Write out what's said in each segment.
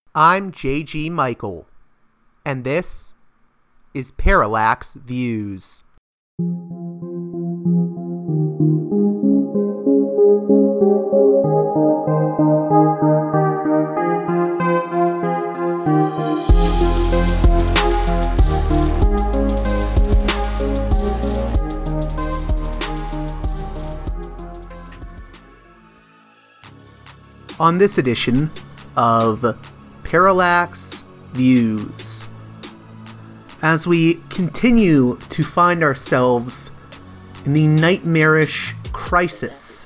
I'm J.G. Michael, and this is Parallax Views. On this edition of Parallax Views, as we continue to find ourselves in the nightmarish crisis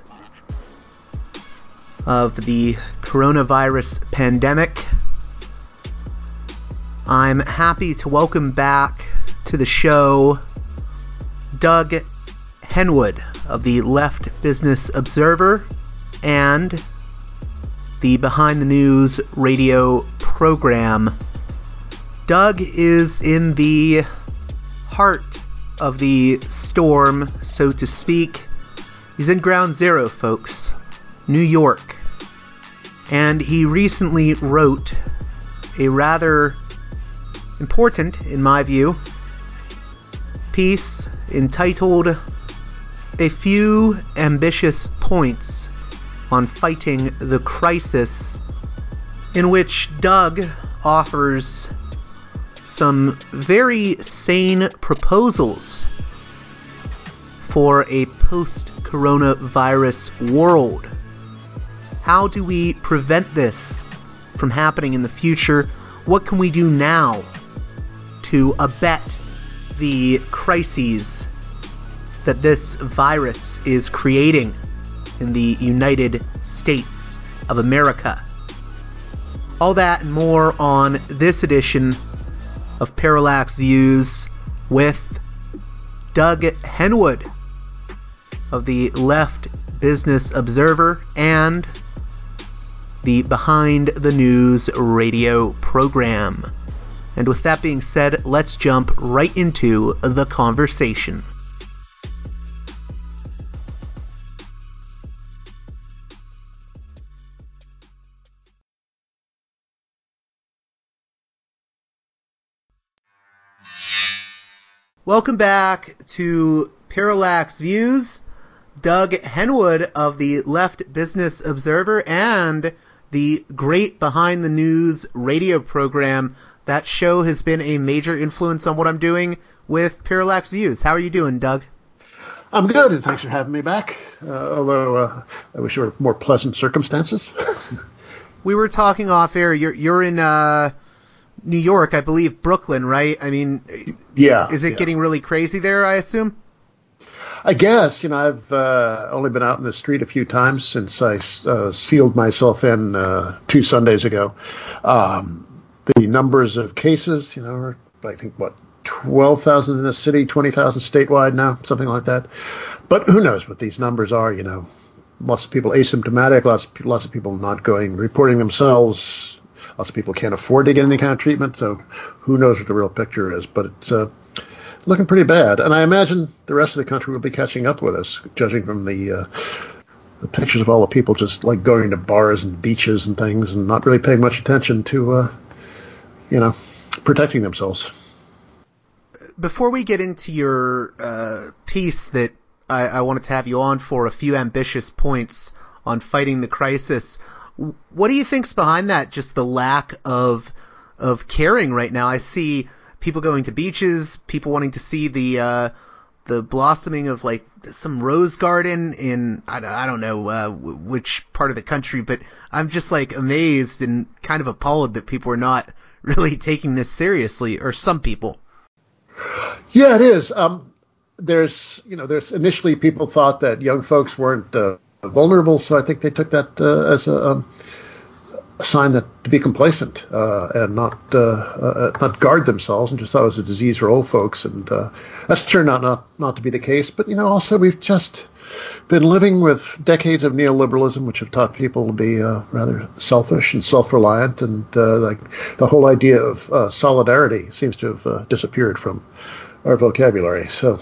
of the coronavirus pandemic, I'm happy to welcome back to the show Doug Henwood of the Left Business Observer and the Behind the News radio program. Doug is in the heart of the storm, so to speak. He's in ground zero, folks, New York. And he recently wrote a rather important, in my view, piece entitled "A Few Ambitious Points on Fighting the Crisis," in which Doug offers some very sane proposals for a post-coronavirus world. How do we prevent this from happening in the future? What can we do now to abet the crises that this virus is creating in the United States of America? All that and more on this edition of Parallax Views with Doug Henwood of the Left Business Observer and the Behind the News radio program. And with that being said, let's jump right into the conversation. Welcome back to Parallax Views. Doug Henwood of the Left Business Observer and the great Behind the News radio program. That show has been a major influence on what I'm doing with Parallax Views. How are you doing, Doug? I'm good, and thanks for having me back, although I wish there were more pleasant circumstances. We were talking off air. You're in New York, I believe, Brooklyn, right? I mean, yeah. Is it getting really crazy there, I assume? I guess. I've only been out in the street a few times since I sealed myself in 2 Sundays ago. The numbers of cases, are, I think, 12,000 in the city, 20,000 statewide now, something like that. But who knows what these numbers are, Lots of people asymptomatic, lots of people not reporting themselves. Lots of people can't afford to get any kind of treatment, so who knows what the real picture is. But it's looking pretty bad. And I imagine the rest of the country will be catching up with us, judging from the pictures of all the people just going to bars and beaches and things and not really paying much attention to, protecting themselves. Before we get into your piece that I wanted to have you on for, a few ambitious points on fighting the crisis, what do you think's behind that? Just the lack of caring right now. I see people going to beaches, people wanting to see the blossoming of some rose garden in I don't know which part of the country, but I'm just amazed and kind of appalled that people are not really taking this seriously, or some people. Yeah, it is. There's initially people thought that young folks weren't vulnerable, so I think they took that as a sign that to be complacent and not guard themselves, and just thought it was a disease for old folks, and that's turned out not to be the case. But also we've just been living with decades of neoliberalism, which have taught people to be rather selfish and self-reliant, and the whole idea of solidarity seems to have disappeared from our vocabulary. So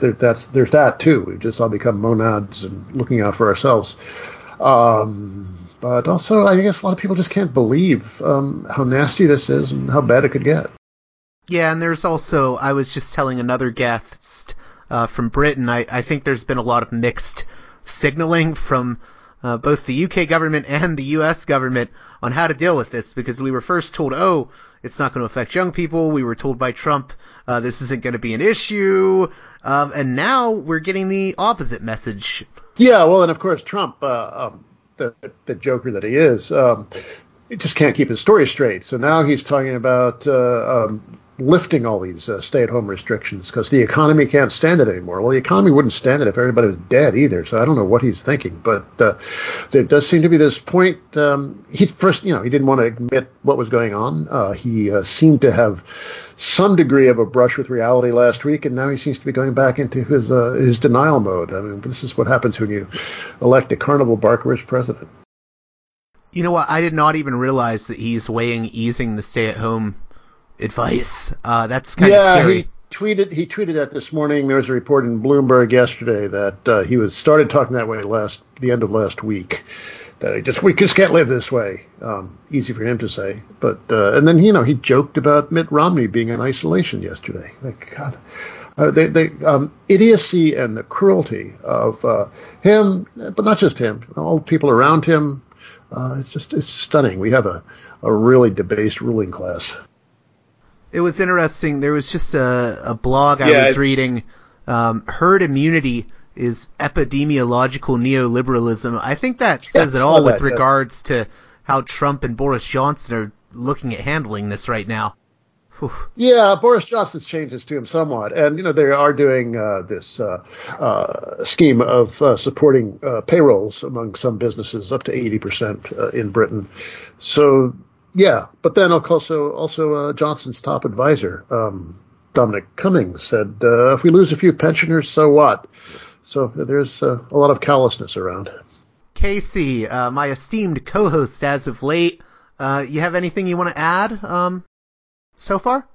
there's that too. We've just all become monads and looking out for ourselves. But also, I guess a lot of people just can't believe how nasty this is and how bad it could get. Yeah, and there's also, I was just telling another guest from Britain, I think there's been a lot of mixed signaling from both the UK government and the US government on how to deal with this, because we were first told, oh, it's not going to affect young people. We were told by Trump this isn't going to be an issue. And now we're getting the opposite message. Yeah, well, and of course, Trump, the joker that he is, he just can't keep his story straight. So now he's talking about lifting all these stay-at-home restrictions because the economy can't stand it anymore. Well, the economy wouldn't stand it if everybody was dead either. So I don't know what he's thinking, but there does seem to be this point. He didn't want to admit what was going on. He seemed to have some degree of a brush with reality last week, and now he seems to be going back into his denial mode. I mean, this is what happens when you elect a carnival barker as president. You know what? I did not even realize that he's weighing easing the stay-at-home advice. That's kind of scary. He tweeted that this morning. There was a report in Bloomberg yesterday that he started talking that way the end of last week. That we just can't live this way. Easy for him to say, but and then he joked about Mitt Romney being in isolation yesterday. Like God, the idiocy and the cruelty of him, but not just him, all the people around him. It's stunning. We have a really debased ruling class. It was interesting. There was just a blog I was reading. Herd immunity is epidemiological neoliberalism. I think that says it all with regards to how Trump and Boris Johnson are looking at handling this right now. Whew. Yeah, Boris Johnson's changed his tune somewhat. And, they are doing this scheme of supporting payrolls among some businesses up to 80% in Britain. So, yeah, but then also Johnson's top advisor, Dominic Cummings, said, if we lose a few pensioners, so what? So there's a lot of callousness around. Casey, my esteemed co-host as of late, you have anything you want to add so far?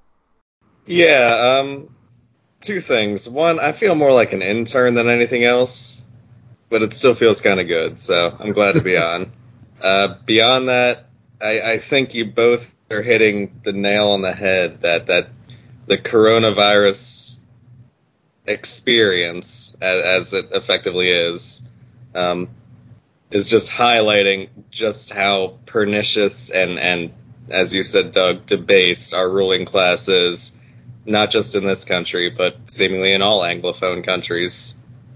Yeah, two things. One, I feel more like an intern than anything else, but it still feels kind of good, so I'm glad to be on. Beyond that, I think you both are hitting the nail on the head that the coronavirus experience, as it effectively is just highlighting just how pernicious and as you said, Doug, debased our ruling class is, not just in this country, but seemingly in all Anglophone countries.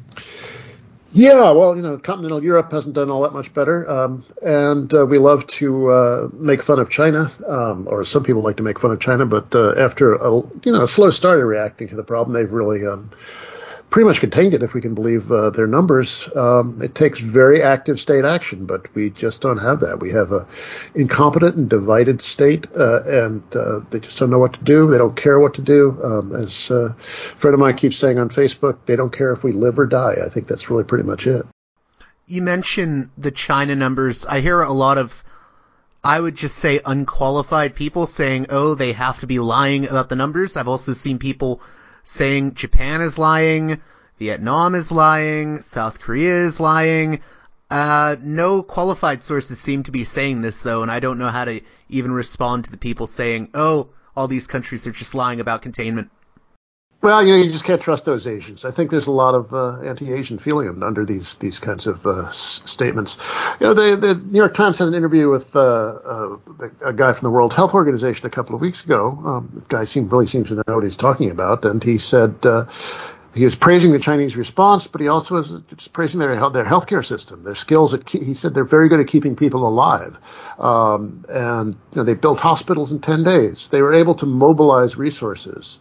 Yeah, well, continental Europe hasn't done all that much better, and we love to make fun of China, or some people like to make fun of China, but after a slow start of reacting to the problem, they've really pretty much contained it, if we can believe their numbers. It takes very active state action, but we just don't have that. We have a incompetent and divided state, and they just don't know what to do. They don't care what to do. As a friend of mine keeps saying on Facebook, they don't care if we live or die. I think that's really pretty much it. You mentioned the China numbers. I hear a lot of, I would just say, unqualified people saying, oh, they have to be lying about the numbers. I've also seen people saying Japan is lying, Vietnam is lying, South Korea is lying. No qualified sources seem to be saying this, though, and I don't know how to even respond to the people saying, oh, all these countries are just lying about containment. Well, you just can't trust those Asians. I think there's a lot of anti-Asian feeling under these kinds of statements. The New York Times had an interview with a guy from the World Health Organization a couple of weeks ago. The guy really seems to know what he's talking about, and he said he was praising the Chinese response, but he also was just praising their healthcare system, their skills. He said they're very good at keeping people alive, and they built hospitals in 10 days. They were able to mobilize resources.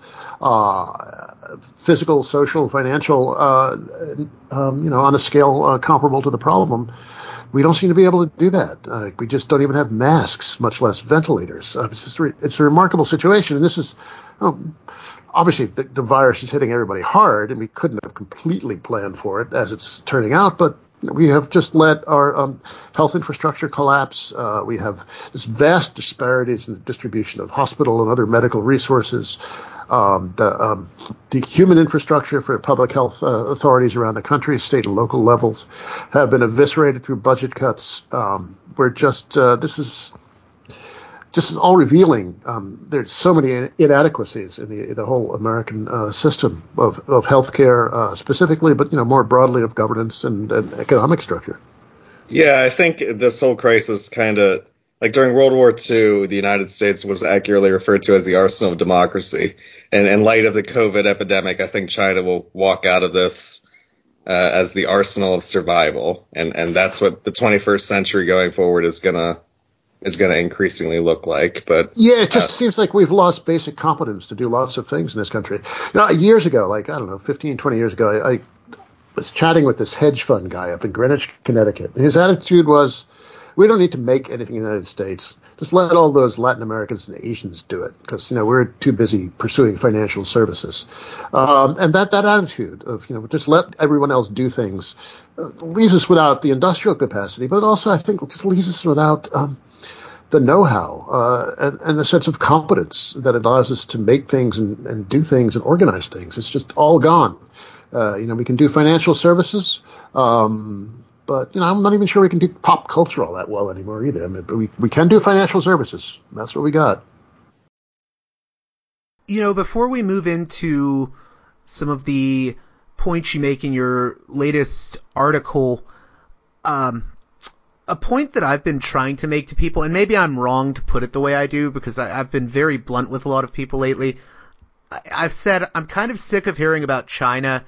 Physical, social, financial, on a scale comparable to the problem. We don't seem to be able to do that. We just don't even have masks, much less ventilators. It's a remarkable situation. And this is, obviously, the virus is hitting everybody hard, and we couldn't have completely planned for it as it's turning out, but we have just let our health infrastructure collapse. We have this vast disparities in the distribution of hospital and other medical resources. The human infrastructure for public health authorities around the country, state and local levels, have been eviscerated through budget cuts. We're just this is just all revealing. There's so many inadequacies in the whole American system of healthcare specifically, but more broadly of governance and economic structure. Yeah, I think this whole crisis kind of, like during World War II, the United States was accurately referred to as the arsenal of democracy. And in light of the COVID epidemic, I think China will walk out of this as the arsenal of survival. And that's what the 21st century going forward is gonna increasingly look like. But yeah, it just seems like we've lost basic competence to do lots of things in this country. Years ago, 15, 20 years ago, I was chatting with this hedge fund guy up in Greenwich, Connecticut. And his attitude was, we don't need to make anything in the United States. Just let all those Latin Americans and Asians do it, because we're too busy pursuing financial services. And that attitude of just let everyone else do things leaves us without the industrial capacity, but also I think just leaves us without the know-how and the sense of competence that allows us to make things and do things and organize things. It's just all gone. We can do financial services. But I'm not even sure we can do pop culture all that well anymore either. But we can do financial services. That's what we got. Before we move into some of the points you make in your latest article, a point that I've been trying to make to people, and maybe I'm wrong to put it the way I do because I've been very blunt with a lot of people lately. I've said I'm kind of sick of hearing about China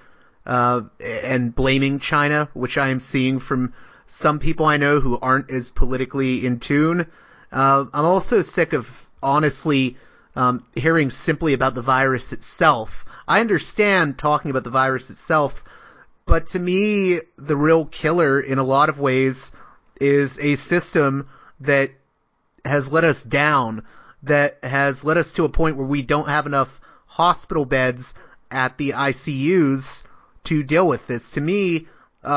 and blaming China, which I am seeing from some people I know who aren't as politically in tune. I'm also sick of, honestly, hearing simply about the virus itself. I understand talking about the virus itself, but to me, the real killer in a lot of ways is a system that has let us down, that has led us to a point where we don't have enough hospital beds at the ICUs to deal with this. To me,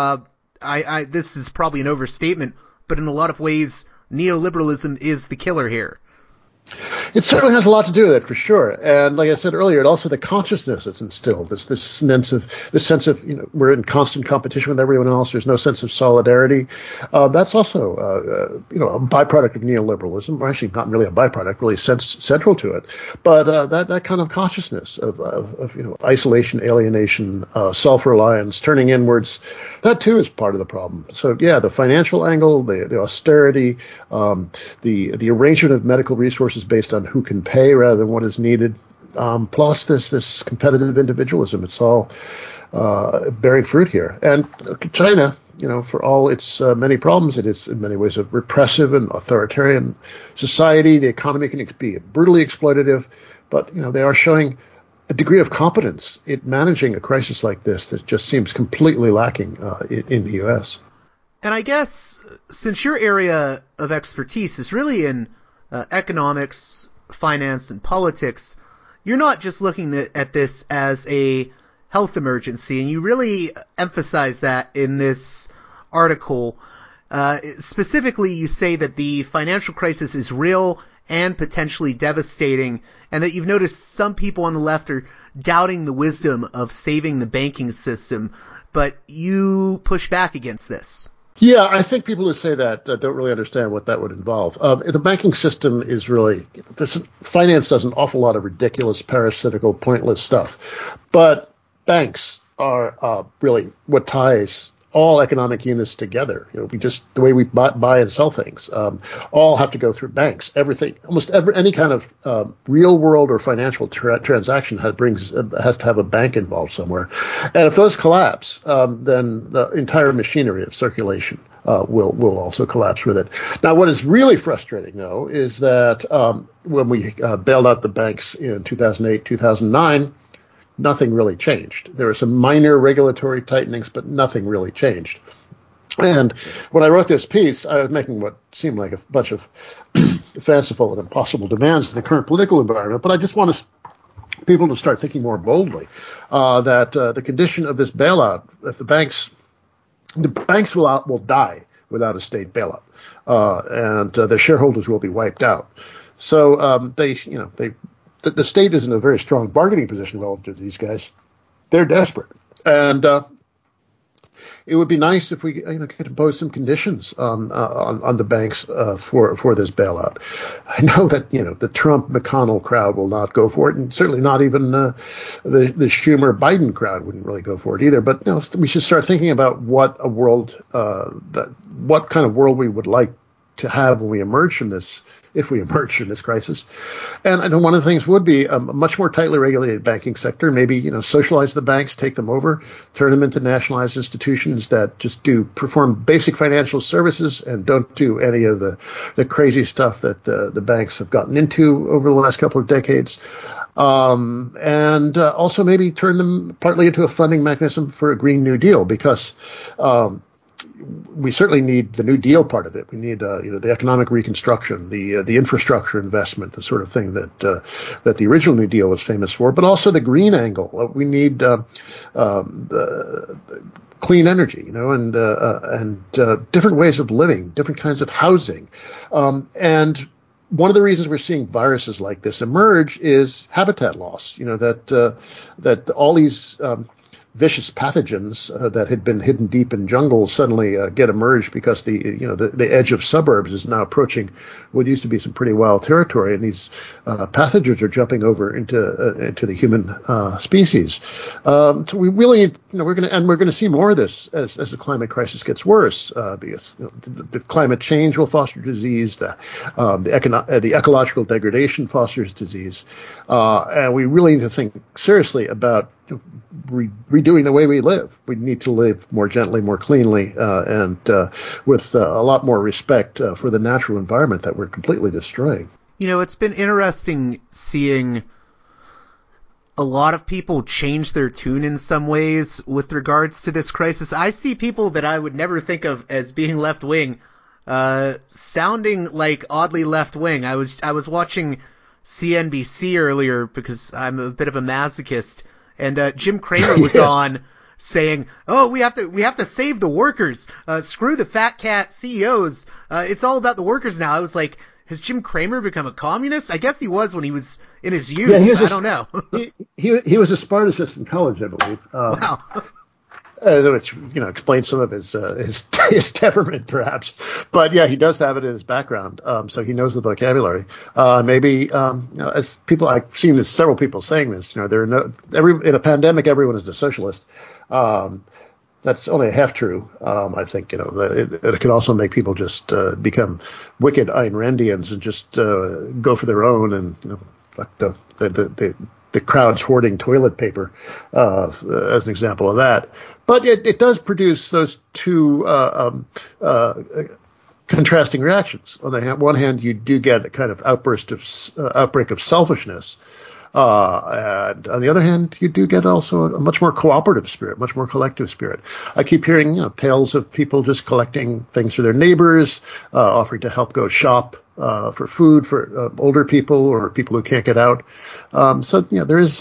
this is probably an overstatement, but in a lot of ways, neoliberalism is the killer here. It certainly has a lot to do with it, for sure. And like I said earlier, it also the consciousness that's instilled, this sense of we're in constant competition with everyone else. There's no sense of solidarity. That's also a byproduct of neoliberalism, or actually not really a byproduct, really central to it. But that kind of consciousness of isolation, alienation, self-reliance, turning inwards, that too is part of the problem. So yeah, the financial angle, the austerity, the arrangement of medical resources based on who can pay rather than what is needed, plus this competitive individualism. It's all bearing fruit here. And China, for all its many problems, it is in many ways a repressive and authoritarian society. The economy can be brutally exploitative, but they are showing a degree of competence in managing a crisis like this that just seems completely lacking in the U.S. And I guess since your area of expertise is really in economics, finance, and politics, you're not just looking at this as a health emergency, and you really emphasize that in this article. Specifically, you say that the financial crisis is real and potentially devastating, and that you've noticed some people on the left are doubting the wisdom of saving the banking system, but you push back against this. Yeah, I think people who say that don't really understand what that would involve. The banking system is really, finance does an awful lot of ridiculous, parasitical, pointless stuff. But banks are really what ties all economic units together. The way we buy and sell things, all have to go through banks. Everything, any kind of real world or financial transaction has to have a bank involved somewhere. And if those collapse, then the entire machinery of circulation will also collapse with it. Now, what is really frustrating, though, is that when we bailed out the banks in 2008, 2009, nothing really changed. There were some minor regulatory tightenings, but nothing really changed. And when I wrote this piece, I was making what seemed like a bunch of fanciful and impossible demands in the current political environment, but I just want people to start thinking more boldly that the condition of this bailout, if the banks will die without a state bailout, and their shareholders will be wiped out. So they the state is in a very strong bargaining position relative to these guys. They're desperate, and it would be nice if we could impose some conditions on the banks for this bailout. I know that the Trump McConnell crowd will not go for it, and certainly not even the Schumer Biden crowd wouldn't really go for it either. But we should start thinking about what kind of world we would like to have when we emerge from this, if we emerge from this crisis. And I think one of the things would be a much more tightly regulated banking sector, maybe, socialize the banks, take them over, turn them into nationalized institutions that just perform basic financial services and don't do any of the crazy stuff that the banks have gotten into over the last couple of decades. And also maybe turn them partly into a funding mechanism for a Green New Deal, because we certainly need the New Deal part of it. We need, the economic reconstruction, the infrastructure investment, the sort of thing that the original New Deal was famous for, but also the green angle. We need clean energy, and different ways of living, different kinds of housing, and one of the reasons we're seeing viruses like this emerge is habitat loss. That all these vicious pathogens that had been hidden deep in jungles suddenly get emerged because the edge of suburbs is now approaching what used to be some pretty wild territory, and these pathogens are jumping over into the human species. So we really, we're going to see more of this as the climate crisis gets worse, because the climate change will foster disease, the ecological degradation fosters disease, and we really need to think seriously about redoing the way we live. We need to live more gently, more cleanly, and with a lot more respect for the natural environment that we're completely destroying. It's been interesting seeing a lot of people change their tune in some ways with regards to this crisis. I see people that I would never think of as being left-wing sounding like oddly left-wing. I was watching CNBC earlier because I'm a bit of a masochist, and Jim Cramer was on saying, "Oh, we have to save the workers. Screw the fat cat CEOs. It's all about the workers now." I was like, has Jim Cramer become a communist? I guess he was when he was in his youth. Yeah, I don't know. he was a Spartacist in college, I believe. Wow. Which explains some of his temperament, perhaps. But yeah, he does have it in his background, so he knows the vocabulary. Maybe as people, I've seen several people saying this. In a pandemic, everyone is a socialist. That's only half true. I think it can also make people just become wicked Ayn Randians and just go for their own and fuck the crowd's hoarding toilet paper, as an example of that. But it does produce those two contrasting reactions. On the one hand, you do get a kind of outbreak of selfishness. And on the other hand, you do get also a much more cooperative spirit, much more collective spirit. I keep hearing tales of people just collecting things for their neighbors, offering to help go shop for food for older people or people who can't get out. So there is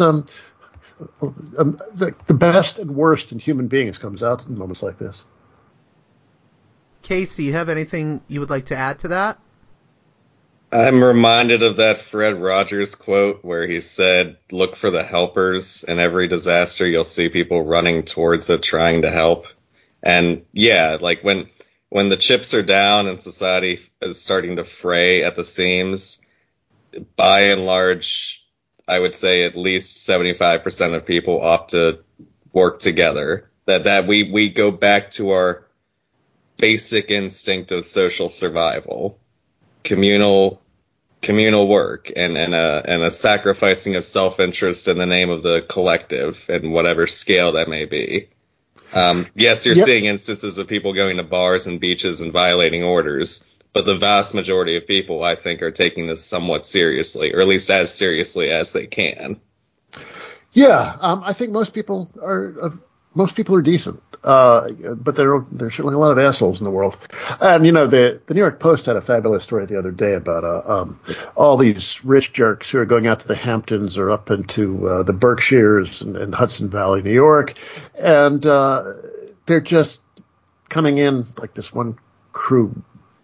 the best and worst in human beings comes out in moments like this. Casey, you have anything you would like to add to that? I'm reminded of that Fred Rogers quote where he said, "Look for the helpers. In every disaster, you'll see people running towards it, trying to help." And yeah, like when the chips are down and society is starting to fray at the seams, by and large, I would say at least 75% of people opt to work together. That we go back to our basic instinct of social survival. Communal work and a sacrificing of self-interest in the name of the collective and whatever scale that may be. Yes, you're seeing instances of people going to bars and beaches and violating orders, but the vast majority of people, I think, are taking this somewhat seriously, or at least as seriously as they can. Yeah, I think most people are decent. But there are certainly a lot of assholes in the world. And, the New York Post had a fabulous story the other day about all these rich jerks who are going out to the Hamptons or up into the Berkshires and Hudson Valley, New York. And they're just coming in like this one crew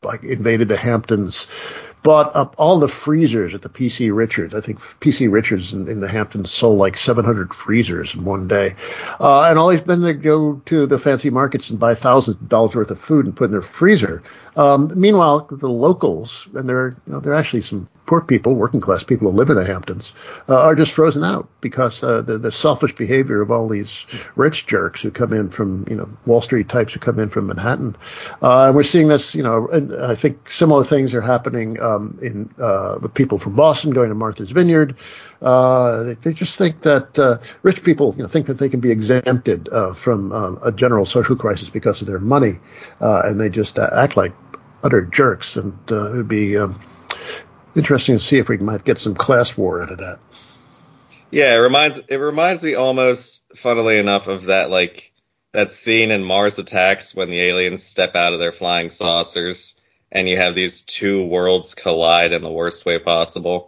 like invaded the Hamptons, bought up all the freezers at the P.C. Richards. I think P.C. Richards in the Hamptons sold like 700 freezers in one day. And all these men that go to the fancy markets and buy thousands of dollars worth of food and put in their freezer. Meanwhile, the locals, and they're actually some poor people, working class people who live in the Hamptons, are just frozen out because the selfish behavior of all these rich jerks who come in from, Wall Street types who come in from Manhattan. And we're seeing this, and I think similar things are happening with people from Boston going to Martha's Vineyard. They just think that rich people think that they can be exempted from a general social crisis because of their money, and they just act like utter jerks. And it would be interesting to see if we might get some class war out of that. Yeah, it reminds me almost, funnily enough, of that scene in Mars Attacks when the aliens step out of their flying saucers and you have these two worlds collide in the worst way possible.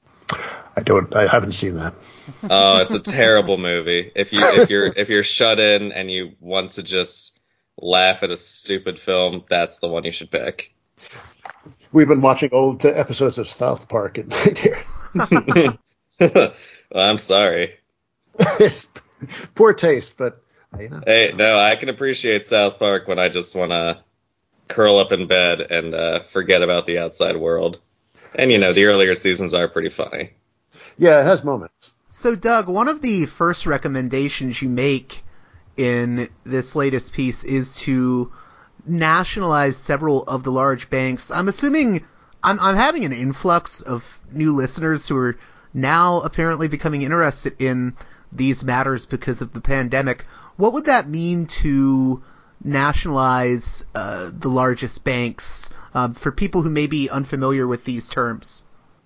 I haven't seen that. Oh, it's a terrible movie. If you're shut in and you want to just laugh at a stupid film, that's the one you should pick. We've been watching old episodes of South Park at night here. Well, I'm sorry. It's poor taste, but Hey, no, I can appreciate South Park when I just want to curl up in bed and forget about the outside world. And the earlier seasons are pretty funny. Yeah, it has moments. So, Doug, one of the first recommendations you make in this latest piece is to nationalize several of the large banks. I'm assuming I'm having an influx of new listeners who are now apparently becoming interested in these matters because of the pandemic. What would that mean to nationalize the largest banks for people who may be unfamiliar with these terms?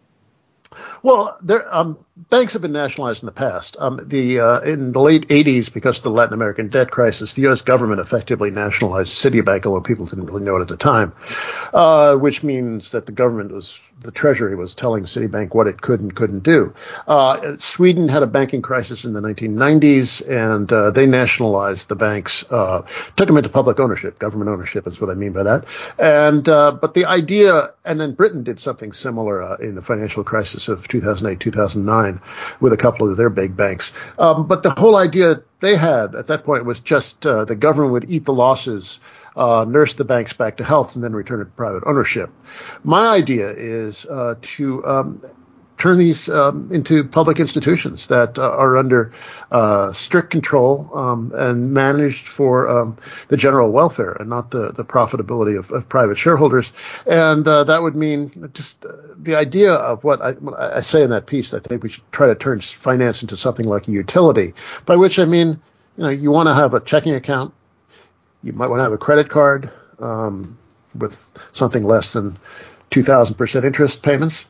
Well, banks have been nationalized in the past. In the late 80s, because of the Latin American debt crisis, the U.S. government effectively nationalized Citibank, although people didn't really know it at the time, which means that the Treasury was telling Citibank what it could and couldn't do. Sweden had a banking crisis in the 1990s, and they nationalized the banks, took them into public ownership. Government ownership is what I mean by that. But the idea, and then Britain did something similar in the financial crisis of 2008, 2009 with a couple of their big banks. But the whole idea they had at that point was just the government would eat the losses, nurse the banks back to health, and then return it to private ownership. My idea is to turn these into public institutions that are under strict control and managed for the general welfare and not the profitability of private shareholders. And that would mean just the idea of what I say in that piece. I think we should try to turn finance into something like a utility, by which I mean, you want to have a checking account. You might want to have a credit card with something less than 2,000% interest payments.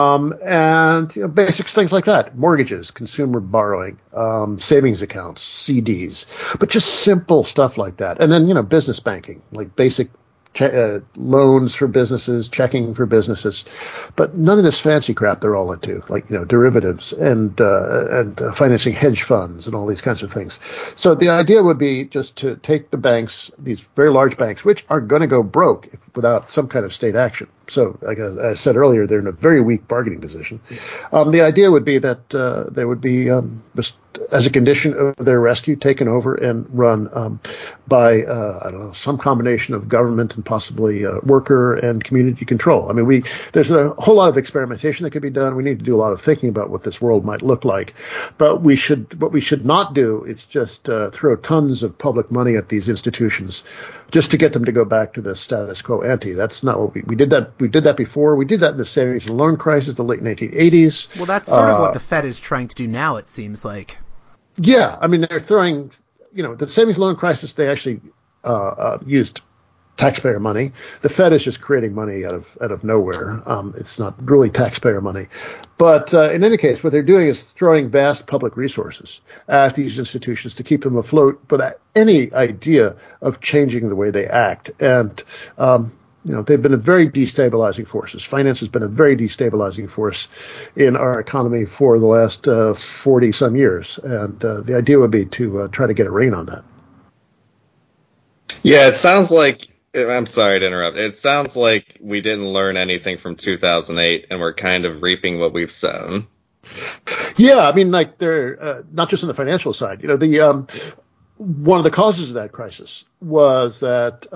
And basics, things like that, mortgages, consumer borrowing, savings accounts, CDs, but just simple stuff like that. And then, business banking, like basic loans for businesses, checking for businesses, but none of this fancy crap they're all into, like, derivatives and financing hedge funds and all these kinds of things. So the idea would be just to take the banks, these very large banks, which are going to go broke without some kind of state action. So, like I said earlier, they're in a very weak bargaining position. The idea would be that they would be, just as a condition of their rescue, taken over and run by, some combination of government and possibly worker and community control. I mean, there's a whole lot of experimentation that could be done. We need to do a lot of thinking about what this world might look like. But what we should not do is just throw tons of public money at these institutions just to get them to go back to the status quo ante. That's not what we did. We did that before. We did that in the savings and loan crisis, the late 1980s. Well, that's sort of what the Fed is trying to do now, it seems like. Yeah, I mean, they're throwing, the savings loan crisis, they actually used taxpayer money. The Fed is just creating money out of nowhere. It's not really taxpayer money. But in any case, what they're doing is throwing vast public resources at these institutions to keep them afloat without any idea of changing the way they act. And they've been a very destabilizing forces. Finance has been a very destabilizing force in our economy for the last 40 some years. And the idea would be to try to get a rein on that. Yeah, it sounds like I'm sorry to interrupt. It sounds like we didn't learn anything from 2008, and we're kind of reaping what we've sown. Yeah, I mean, like they're not just on the financial side. The one of the causes of that crisis was that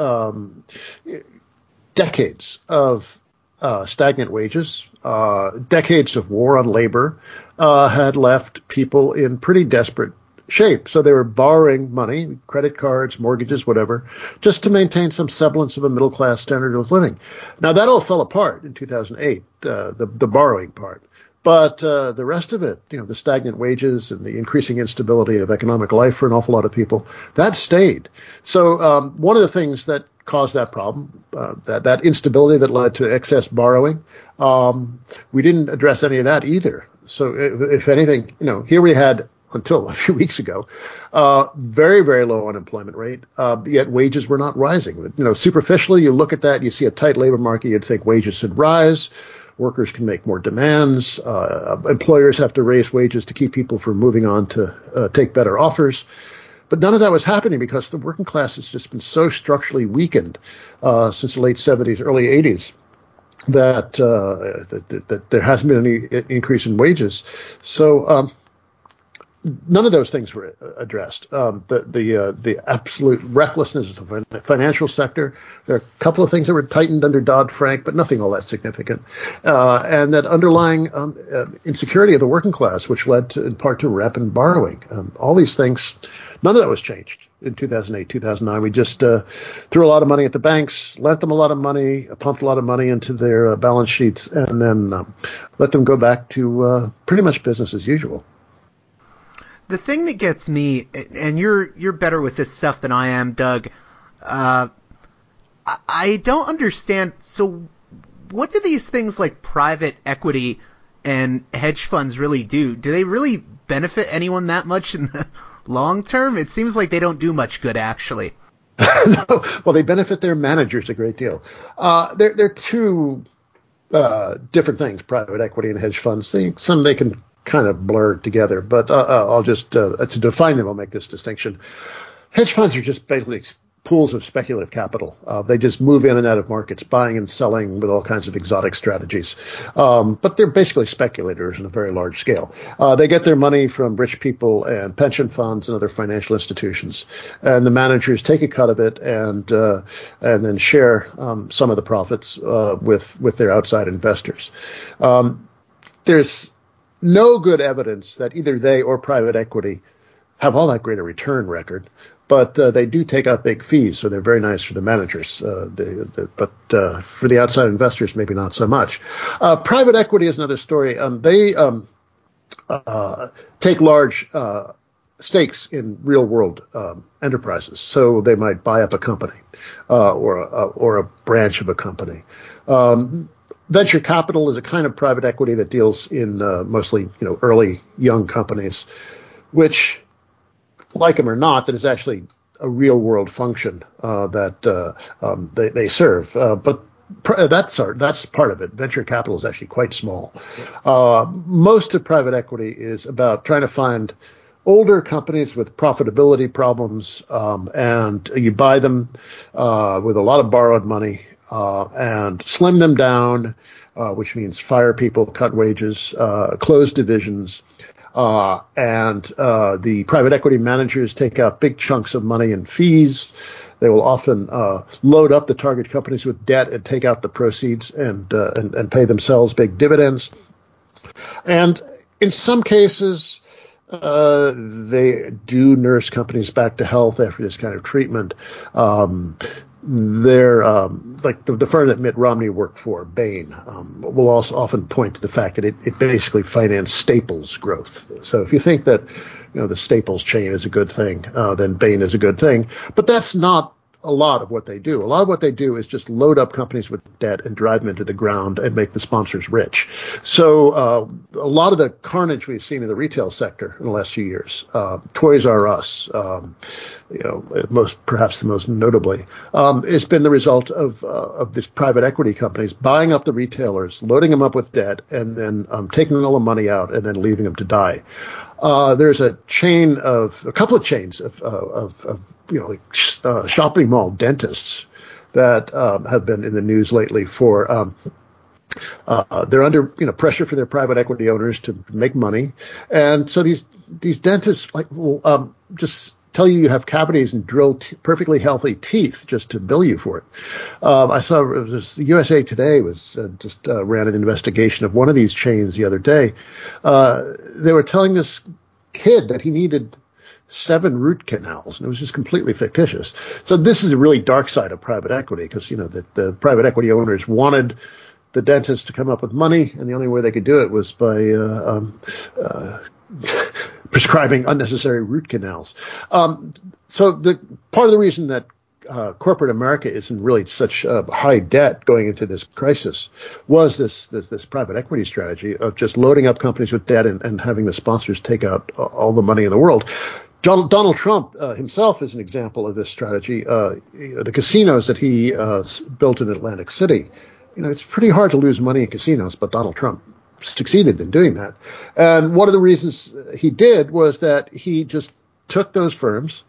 decades of stagnant wages, decades of war on labor had left people in pretty desperate shape. So they were borrowing money, credit cards, mortgages, whatever, just to maintain some semblance of a middle-class standard of living. Now, that all fell apart in 2008, the borrowing part. But the rest of it, the stagnant wages and the increasing instability of economic life for an awful lot of people, that stayed. So one of the things that caused that problem, that instability that led to excess borrowing, we didn't address any of that either. So if anything, here we had, until a few weeks ago, very, very low unemployment rate, yet wages were not rising. Superficially, you look at that, you see a tight labor market, you'd think wages should rise, workers can make more demands, employers have to raise wages to keep people from moving on to take better offers. But none of that was happening because the working class has just been so structurally weakened since the late 70s, early 80s. That there hasn't been any increase in wages. So none of those things were addressed. The absolute recklessness of the financial sector. There are a couple of things that were tightened under Dodd-Frank, but nothing all that significant. And that underlying insecurity of the working class, which led in part to rapid borrowing. All these things, none of that was changed in 2008, 2009. We just threw a lot of money at the banks, lent them a lot of money, pumped a lot of money into their balance sheets, and then let them go back to pretty much business as usual. The thing that gets me, and you're better with this stuff than I am, Doug, I don't understand. So what do these things like private equity and hedge funds really do? Do they really benefit anyone that much in the long term? It seems like they don't do much good, actually. No, well, they benefit their managers a great deal. They're two different things, private equity and hedge funds. They can kind of blurred together, but I'll just to define them, I'll make this distinction. Hedge funds are just basically pools of speculative capital. They just move in and out of markets, buying and selling with all kinds of exotic strategies. But they're basically speculators on a very large scale. They get their money from rich people and pension funds and other financial institutions, and the managers take a cut of it and then share some of the profits with their outside investors. There's no good evidence that either they or private equity have all that great a return record, but they do take out big fees, so they're very nice for the managers. But for the outside investors, maybe not so much. Private equity is another story. They take large stakes in real-world enterprises, so they might buy up a company or a branch of a company. Venture capital is a kind of private equity that deals in mostly, early young companies, which, like them or not, that is actually a real world function that they serve. But that's part of it. Venture capital is actually quite small. Most of private equity is about trying to find older companies with profitability problems, and you buy them with a lot of borrowed money. And slim them down, which means fire people, cut wages, close divisions, and the private equity managers take out big chunks of money in fees. They will often load up the target companies with debt and take out the proceeds and pay themselves big dividends. And in some cases, they do nurse companies back to health after this kind of treatment. They're like the firm that Mitt Romney worked for, Bain, will also often point to the fact that it basically financed Staples growth. So if you think that the Staples chain is a good thing, then Bain is a good thing. But that's not a lot of what they do. A lot of what they do is just load up companies with debt and drive them into the ground and make the sponsors rich. So a lot of the carnage we've seen in the retail sector in the last few years, Toys R Us, perhaps the most notably, it's been the result of these private equity companies buying up the retailers, loading them up with debt, and then taking all the money out and then leaving them to die. There's a couple of chains of shopping mall dentists that have been in the news lately for they're under pressure for their private equity owners to make money, and so these dentists will just tell you have cavities and drill perfectly healthy teeth just to bill you for it. I saw the USA Today was just ran an investigation of one of these chains the other day. They were telling this kid that he needed 7 root canals, and it was just completely fictitious. So this is a really dark side of private equity, because the private equity owners wanted the dentist to come up with money, and the only way they could do it was by prescribing unnecessary root canals. So the part of the reason that corporate America is in really such high debt going into this crisis was this private equity strategy of just loading up companies with debt and having the sponsors take out all the money in the world. Donald Trump himself is an example of this strategy. The casinos that he built in Atlantic City, it's pretty hard to lose money in casinos, but Donald Trump succeeded in doing that. And one of the reasons he did was that he just took those firms,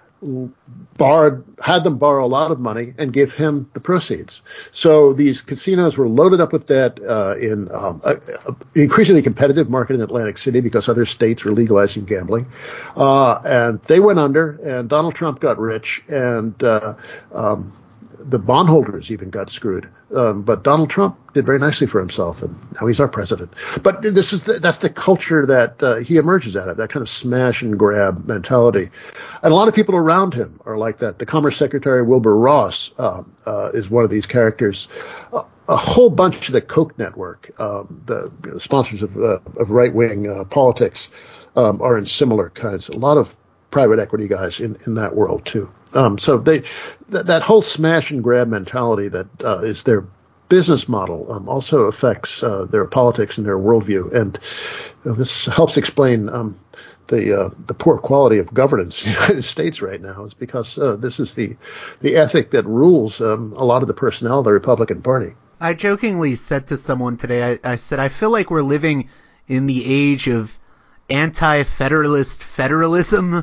had them borrow a lot of money, and give him the proceeds. So these casinos were loaded up with debt in an increasingly competitive market in Atlantic City because other states were legalizing gambling. And they went under, and Donald Trump got rich, and the bondholders even got screwed. But Donald Trump did very nicely for himself, and now he's our president. But that's the culture that he emerges out of, that kind of smash and grab mentality. And a lot of people around him are like that. The Commerce Secretary, Wilbur Ross, is one of these characters. A whole bunch of the Koch network, the sponsors of right-wing politics, are in similar kinds. A lot of private equity guys in that world too. So that whole smash and grab mentality that is their business model also affects their politics and their worldview, and this helps explain the poor quality of governance in the United States right now. Is because this is the ethic that rules a lot of the personnel of the Republican Party. I jokingly said to someone today, I said, I feel like we're living in the age of anti-federalist federalism,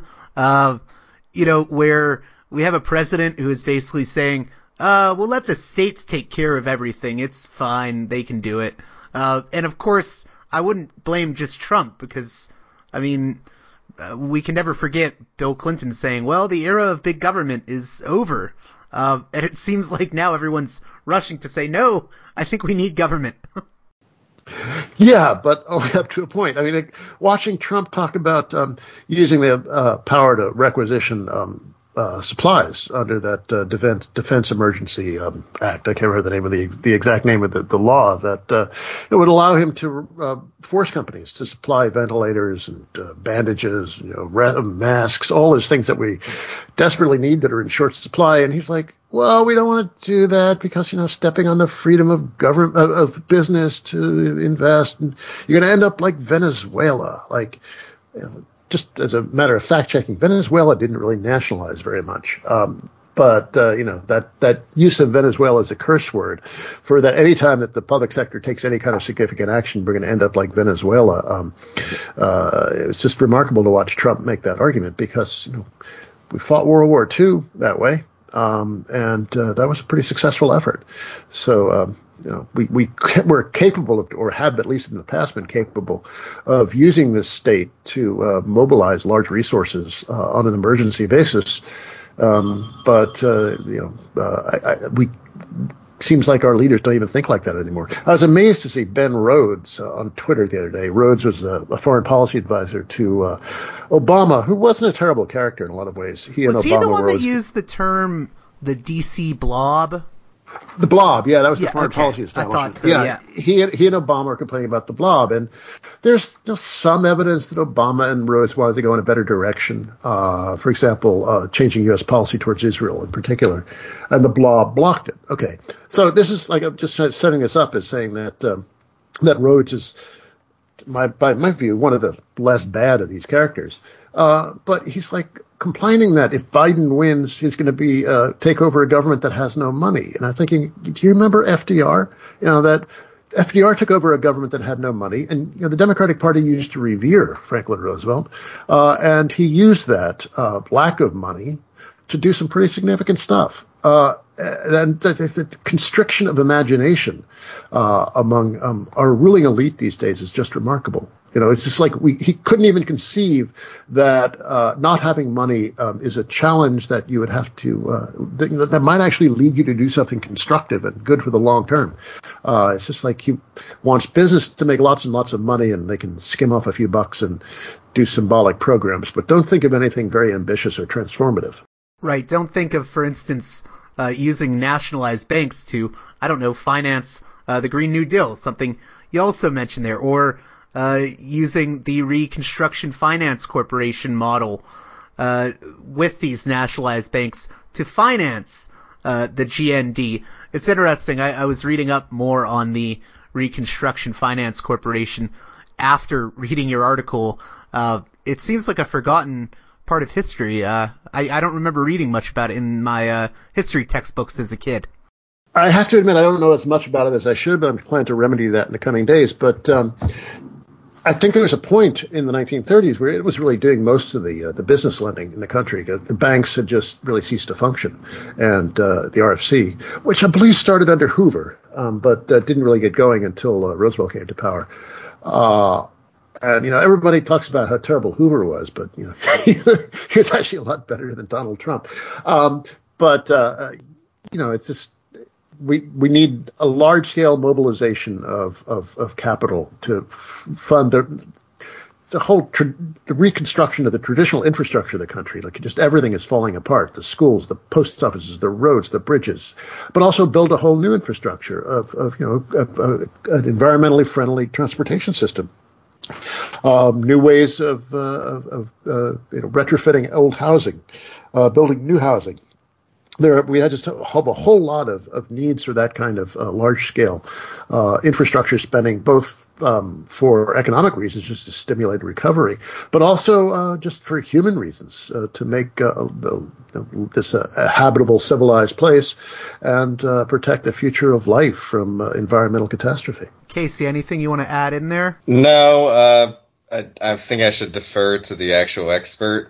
where we have a president who is basically saying, we'll let the states take care of everything. It's fine. They can do it. And of course, I wouldn't blame just Trump because, we can never forget Bill Clinton saying, well, the era of big government is over. And it seems like now everyone's rushing to say, no, I think we need government. Yeah, but only up to a point. Watching Trump talk about using the power to requisition supplies under that Defense Emergency Act. I can't remember the name of the exact name of the law that it would allow him to force companies to supply ventilators and bandages, masks, all those things that we desperately need that are in short supply. And he's like, well, we don't want to do that because, stepping on the freedom of government, of business to invest, and you're going to end up like Venezuela. Just as a matter of fact checking, Venezuela didn't really nationalize very much. But that use of Venezuela as a curse word for that any time that the public sector takes any kind of significant action, we're going to end up like Venezuela. It's just remarkable to watch Trump make that argument because, we fought World War II that way. And that was a pretty successful effort. So, we're capable of, or have at least in the past been capable of using this state to mobilize large resources on an emergency basis. We seems like our leaders don't even think like that anymore. I was amazed to see Ben Rhodes on Twitter the other day. Rhodes was a foreign policy advisor to Obama, who wasn't a terrible character in a lot of ways. Was he the one that used the term the DC blob? The blob, yeah, that was the foreign policy establishment. I thought so, yeah. He and Obama are complaining about the blob, and there's some evidence that Obama and Rhodes wanted to go in a better direction. For example, changing U.S. policy towards Israel in particular, and the blob blocked it. Okay, so this is I'm just setting this up as saying that that Rhodes is, by my view, one of the less bad of these characters. But he's complaining that if Biden wins, he's going to take over a government that has no money. And I'm thinking, do you remember FDR? That FDR took over a government that had no money, and the Democratic Party used to revere Franklin Roosevelt, and he used that lack of money to do some pretty significant stuff. And the constriction of imagination among our ruling elite these days is just remarkable. It's just like he couldn't even conceive that not having money is a challenge that you would have to that might actually lead you to do something constructive and good for the long term. It's just like he wants business to make lots and lots of money, and they can skim off a few bucks and do symbolic programs, but don't think of anything very ambitious or transformative. Right. Don't think of, for instance, using nationalized banks to, I don't know, finance the Green New Deal, something you also mentioned there, or using the Reconstruction Finance Corporation model with these nationalized banks to finance the GND. It's interesting. I was reading up more on the Reconstruction Finance Corporation after reading your article. It seems like a forgotten part of history. I don't remember reading much about it in my history textbooks as a kid. I have to admit I don't know as much about it as I should, but I'm planning to remedy that in the coming days. But I think there was a point in the 1930s where it was really doing most of the business lending in the country. The banks had just really ceased to function, and the RFC, which I believe started under Hoover, but didn't really get going until Roosevelt came to power. And everybody talks about how terrible Hoover was, but he was actually a lot better than Donald Trump. It's just we need a large scale mobilization of capital to fund the whole the reconstruction of the traditional infrastructure of the country. Like, just everything is falling apart: the schools, the post offices, the roads, the bridges, but also build a whole new infrastructure of an environmentally friendly transportation system. New ways of retrofitting old housing, building new housing. We just have a whole lot of needs for that kind of large-scale infrastructure spending, both for economic reasons, just to stimulate recovery, but also just for human reasons, to make this a habitable, civilized place and protect the future of life from environmental catastrophe. Casey, anything you want to add in there? No, I think I should defer to the actual expert.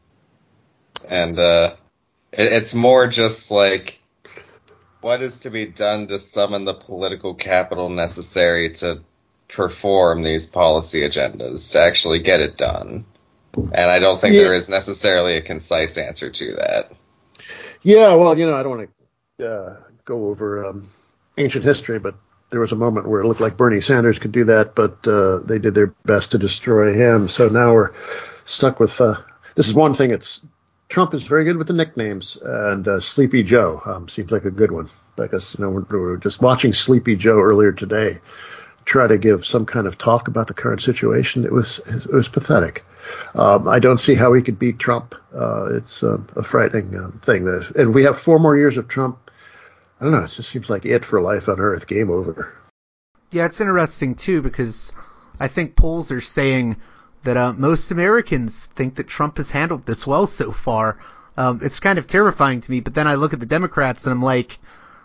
And it's more just like, what is to be done to summon the political capital necessary to perform these policy agendas, to actually get it done? And I don't think there is necessarily a concise answer to that. Yeah, well, I don't want to go over ancient history, but there was a moment where it looked like Bernie Sanders could do that, but they did their best to destroy him. So now we're stuck with this is one thing. Trump is very good with the nicknames, and Sleepy Joe seems like a good one, because we were just watching Sleepy Joe earlier today try to give some kind of talk about the current situation. It was pathetic. I don't see how he could beat Trump. It's a frightening thing. And we have 4 more years of Trump. I don't know. It just seems like it for life on Earth. Game over. Yeah, it's interesting, too, because I think polls are saying that most Americans think that Trump has handled this well so far. It's kind of terrifying to me, but then I look at the Democrats and I'm like,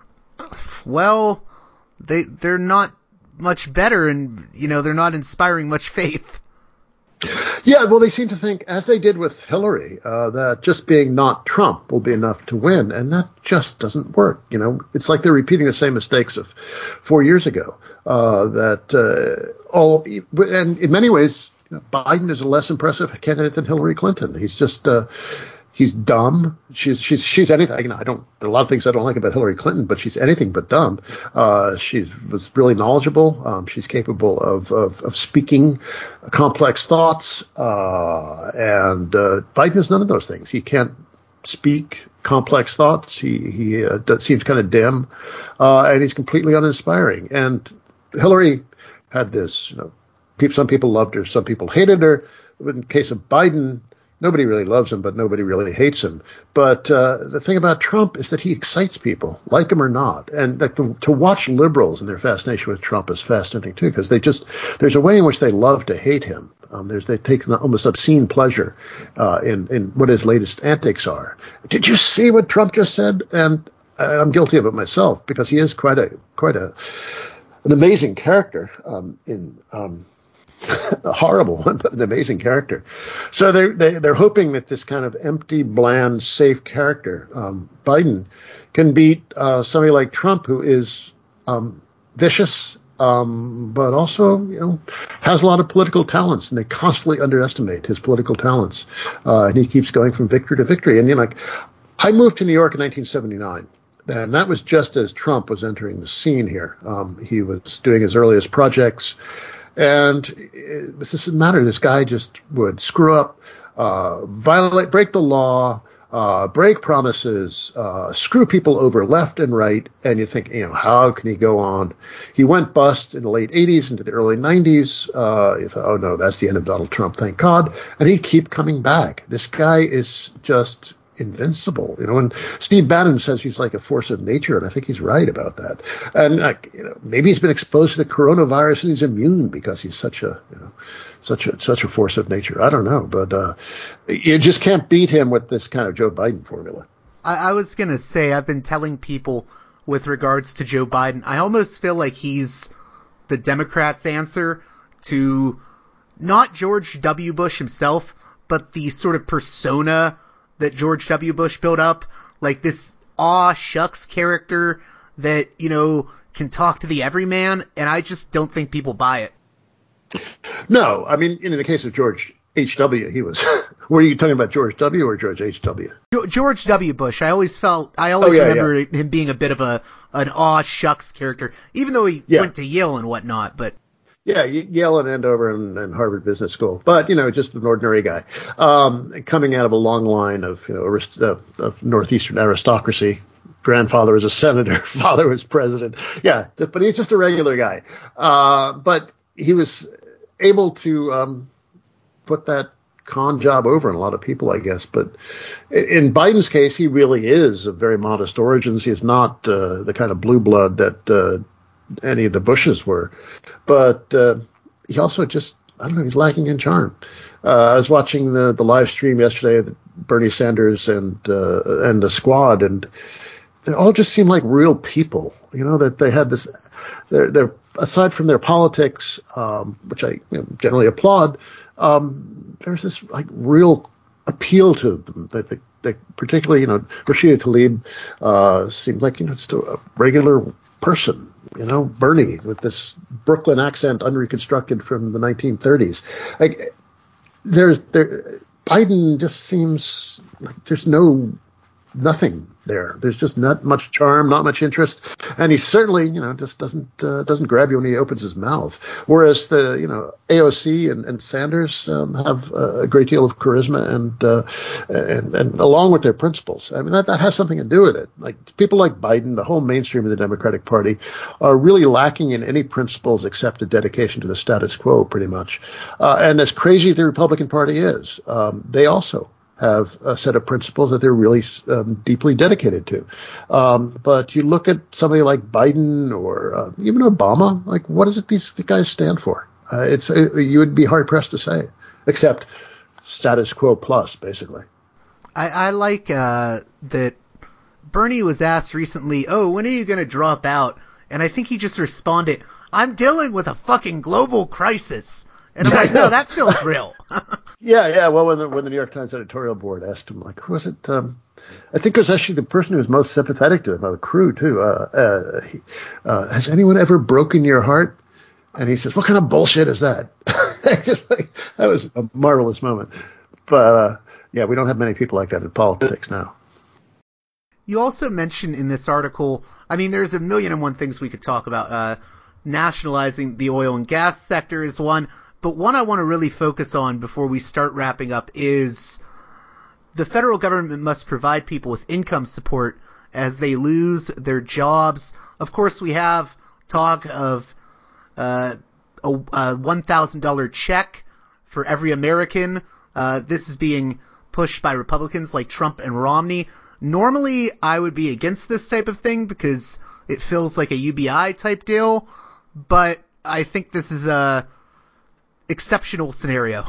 well, they're not much better, and they're not inspiring much faith. Yeah, well, they seem to think, as they did with Hillary, that just being not Trump will be enough to win, and that just doesn't work. It's like they're repeating the same mistakes of 4 years ago. And in many ways, Biden is a less impressive candidate than Hillary Clinton. He's just he's dumb. She's anything. There are a lot of things I don't like about Hillary Clinton, but she's anything but dumb. She was really knowledgeable. She's capable of speaking complex thoughts. And Biden is none of those things. He can't speak complex thoughts. He seems kind of dim, and he's completely uninspiring. And Hillary had this, some people loved her, some people hated her. In the case of Biden, nobody really loves him, but nobody really hates him. But the thing about Trump is that he excites people, like him or not. And to watch liberals and their fascination with Trump is fascinating, too, because there's a way in which they love to hate him. They take an almost obscene pleasure in what his latest antics are. Did you see what Trump just said? And I'm guilty of it myself, because he is quite an amazing character. a horrible one, but an amazing character. So they're hoping that this kind of empty, bland, safe character, Biden, can beat somebody like Trump, who is vicious, but also, has a lot of political talents, and they constantly underestimate his political talents. And he keeps going from victory to victory. And I moved to New York in 1979. And that was just as Trump was entering the scene here. He was doing his earliest projects. And it doesn't matter. This guy just would screw up, break the law, break promises, screw people over left and right. And you think, how can he go on? He went bust in the late 80s into the early 90s. You thought, oh, no, that's the end of Donald Trump. Thank God. And he'd keep coming back. This guy is just invincible. And Steve Bannon says he's like a force of nature, and I think he's right about that. And maybe he's been exposed to the coronavirus and he's immune because he's such a force of nature. I don't know, but you just can't beat him with this kind of Joe Biden formula. I was gonna say, I've been telling people with regards to Joe Biden, I almost feel like he's the Democrats' answer to not George W. Bush himself, but the sort of persona that George W. Bush built up, like this aw shucks character that, can talk to the everyman, and I just don't think people buy it. No, I mean, in the case of George H.W., he was. Were you talking about George W. or George H.W.? George W. Bush. I always remember him being a bit of an aw shucks character, even though he went to Yale and whatnot, but. Yeah, Yale and Andover and Harvard Business School, but just an ordinary guy, coming out of a long line of of northeastern aristocracy. Grandfather was a senator, father was president. Yeah, but he's just a regular guy. But he was able to put that con job over on a lot of people, I guess. But in Biden's case, he really is of very modest origins. He is not the kind of blue blood that any of the Bushes were, but he also just, I don't know, he's lacking in charm. I was watching the live stream yesterday of Bernie Sanders and the squad, and they all just seem like real people, that they had this, they're aside from their politics, which I generally applaud, there's this like real appeal to them that they particularly, Rashida Tlaib seemed like, just a regular person. Bernie with this Brooklyn accent unreconstructed from the 1930s. Biden just seems like there's nothing there. There's just not much charm, not much interest, and he certainly, just doesn't grab you when he opens his mouth. Whereas the, AOC and Sanders have a great deal of charisma and along with their principles. I mean, that has something to do with it. Like people like Biden, the whole mainstream of the Democratic Party, are really lacking in any principles except a dedication to the status quo, pretty much. And as crazy as the Republican Party is, they also have a set of principles that they're really deeply dedicated to. But you look at somebody like Biden or even Obama, like what is it these guys stand for? You would be hard pressed to say, except status quo plus, basically. I like that Bernie was asked recently, when are you going to drop out? And I think he just responded, I'm dealing with a fucking global crisis. And I'm like, no, that feels real. Yeah. Well, when the New York Times editorial board asked him, like, who was it? I think it was actually the person who was most sympathetic to him, the crew too. Has anyone ever broken your heart? And he says, what kind of bullshit is that? Just like, that was a marvelous moment. But we don't have many people like that in politics now. You also mentioned in this article, I mean, there's a million and one things we could talk about. Nationalizing the oil and gas sector is one. But one I want to really focus on before we start wrapping up is the federal government must provide people with income support as they lose their jobs. Of course, we have talk of a $1,000 check for every American. This is being pushed by Republicans like Trump and Romney. Normally, I would be against this type of thing because it feels like a UBI type deal, but I think this is a exceptional scenario.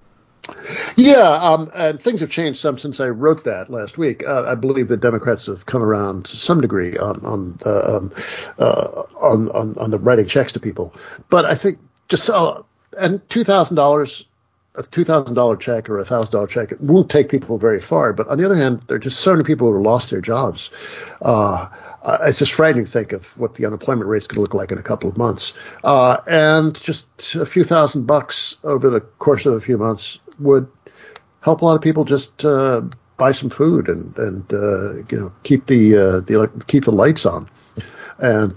Yeah, and things have changed some since I wrote that last week. I believe the Democrats have come around to some degree on the writing checks to people. But I think just and $2,000, a $2,000 check or a $1,000 check, it won't take people very far. But on the other hand, there are just so many people who have lost their jobs. It's just frightening to think of what the unemployment rate is going to look like in a couple of months. And just a few $1,000 over the course of a few months would help a lot of people just buy some food and keep the lights on. And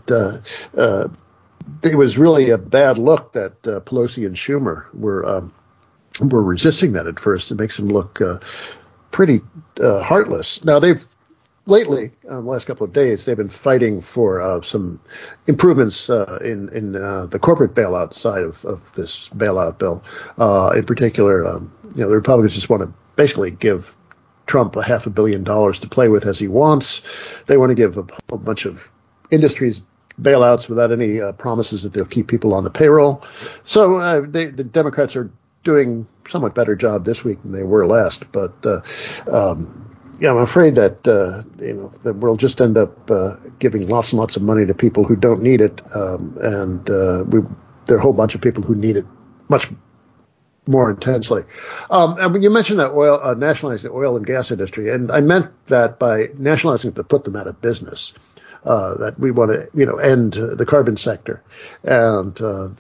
it was really a bad look that Pelosi and Schumer were resisting that at first. It makes them look pretty heartless. Now they've lately, the last couple of days, they've been fighting for some improvements in the corporate bailout side of this bailout bill. In particular, the Republicans just want to basically give Trump $500 million to play with as he wants. They want to give a bunch of industries bailouts without any promises that they'll keep people on the payroll. So the Democrats are doing a somewhat better job this week than they were last. But I'm afraid that that we'll just end up giving lots and lots of money to people who don't need it, and there are a whole bunch of people who need it much more intensely. And when you mentioned that nationalizing the oil and gas industry, and I meant that by nationalizing it to put them out of business. That we want to, end the carbon sector, and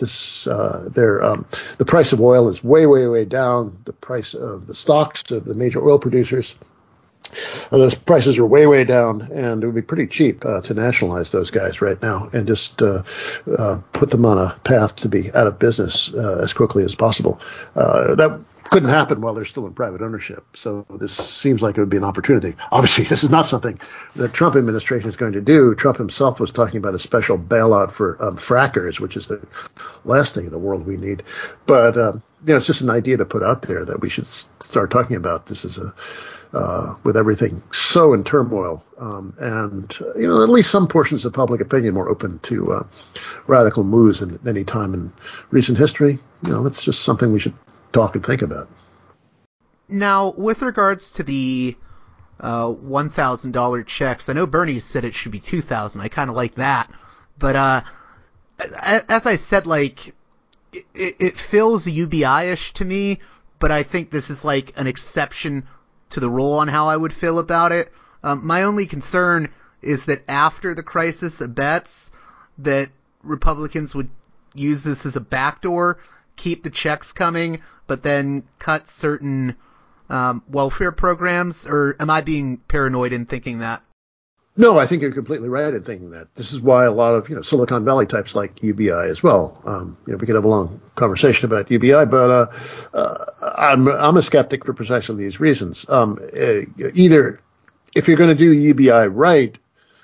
the price of oil is way, way, way down. The price of the stocks of the major oil producers, those prices are way, way down, and it would be pretty cheap to nationalize those guys right now and just put them on a path to be out of business as quickly as possible. That couldn't happen while they're still in private ownership. So this seems like it would be an opportunity. Obviously, this is not something the Trump administration is going to do. Trump himself was talking about a special bailout for frackers, which is the last thing in the world we need. But it's just an idea to put out there that we should start talking about. This is with everything so in turmoil, and at least some portions of public opinion more open to radical moves than any time in recent history. It's just something we should talk and think about. Now, with regards to the $1,000 checks, I know Bernie said it should be $2,000. I kind of like that, but as I said, it feels UBI-ish to me. But I think this is like an exception to the rule on how I would feel about it. My only concern is that after the crisis abets, that Republicans would use this as a backdoor, keep the checks coming, but then cut certain welfare programs? Or am I being paranoid in thinking that? No, I think you're completely right in thinking that. This is why a lot of Silicon Valley types like UBI as well. We could have a long conversation about UBI, but I'm a skeptic for precisely these reasons. Either if you're going to do UBI right,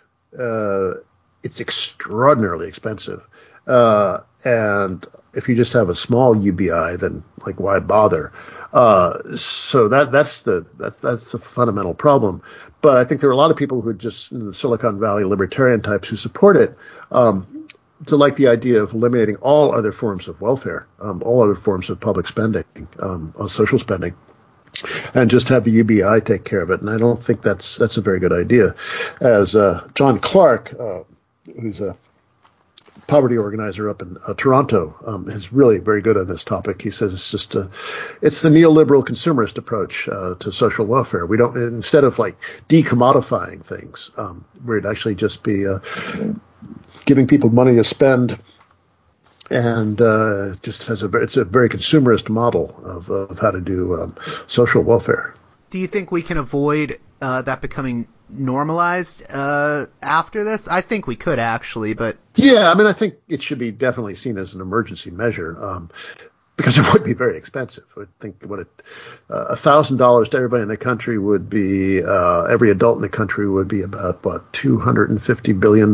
it's extraordinarily expensive, and if you just have a small UBI, then why bother? So that's the fundamental problem. But I think there are a lot of people who just in the Silicon Valley libertarian types who support it, to like the idea of eliminating all other forms of welfare, all other forms of public spending, social spending, and just have the UBI take care of it. And I don't think that's a very good idea. As John Clark, who's a poverty organizer up in Toronto, is really very good on this topic. He says it's just it's the neoliberal consumerist approach to social welfare. We don't, instead of decommodifying things, we'd actually just be giving people money to spend, and just it's a very consumerist model of how to do social welfare. Do you think we can avoid that becoming normalized after this? I think we could actually, but yeah, I think it should be definitely seen as an emergency measure, because it would be very expensive. I think $1,000 to everybody in the country would be every adult in the country would be about $250 billion,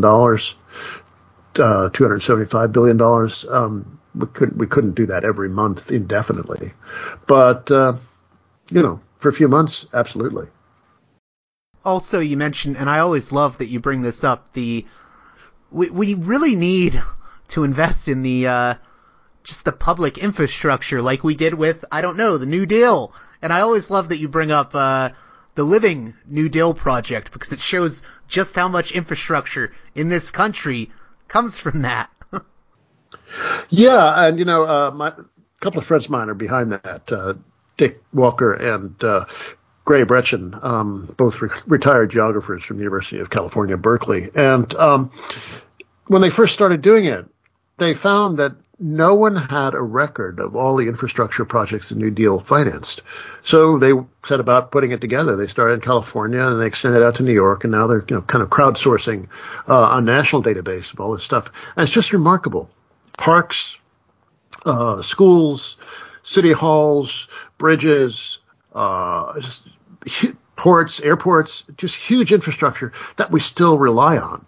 $275 billion. We couldn't do that every month indefinitely, but for a few months, absolutely. Also, you mentioned, and I always love that you bring this up, we really need to invest in the just the public infrastructure like we did with, the New Deal. And I always love that you bring up the Living New Deal project, because it shows just how much infrastructure in this country comes from that. Yeah, and a couple of friends of mine are behind that. Dick Walker and Gray Bretchen, both retired geographers from the University of California, Berkeley. And when they first started doing it, they found that no one had a record of all the infrastructure projects the New Deal financed. So they set about putting it together. They started in California and they extended out to New York, and now they're kind of crowdsourcing a national database of all this stuff. And it's just remarkable. Parks, schools, city halls, bridges, just ports, airports, just huge infrastructure that we still rely on.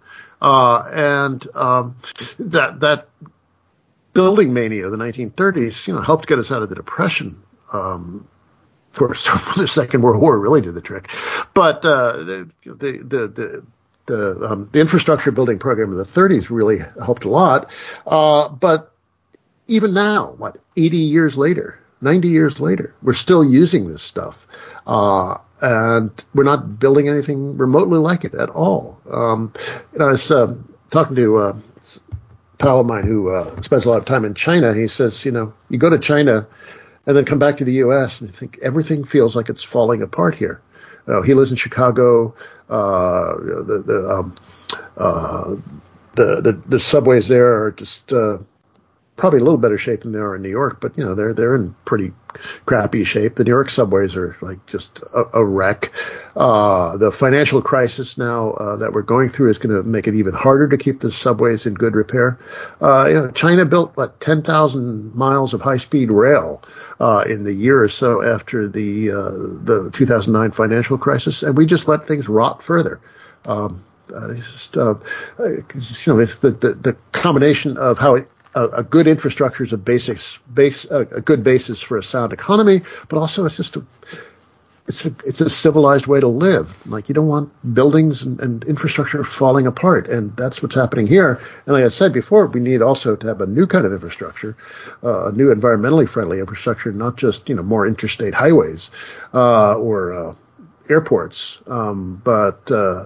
That building mania of the 1930s, helped get us out of the Depression. For the Second World War really did the trick. But the infrastructure building program of the 30s really helped a lot. But even now, 80 years later, 90 years later, we're still using this stuff. And we're not building anything remotely like it at all. I was talking to a pal of mine who spends a lot of time in China. He says, you go to China and then come back to the U.S. and you think everything feels like it's falling apart here. He lives in Chicago. The subways there are just probably a little better shape than they are in New York, but they're in pretty crappy shape. The New York subways are like just a wreck. The financial crisis now that we're going through is going to make it even harder to keep the subways in good repair. China built 10,000 miles of high-speed rail in the year or so after the 2009 financial crisis, and we just let things rot further. It's the combination of how a good infrastructure is a good basis for a sound economy, but also it's a civilized way to live. Like, you don't want buildings and infrastructure falling apart, and that's what's happening here. And like I said before, we need also to have a new kind of infrastructure, a new environmentally friendly infrastructure, not just more interstate highways or airports, but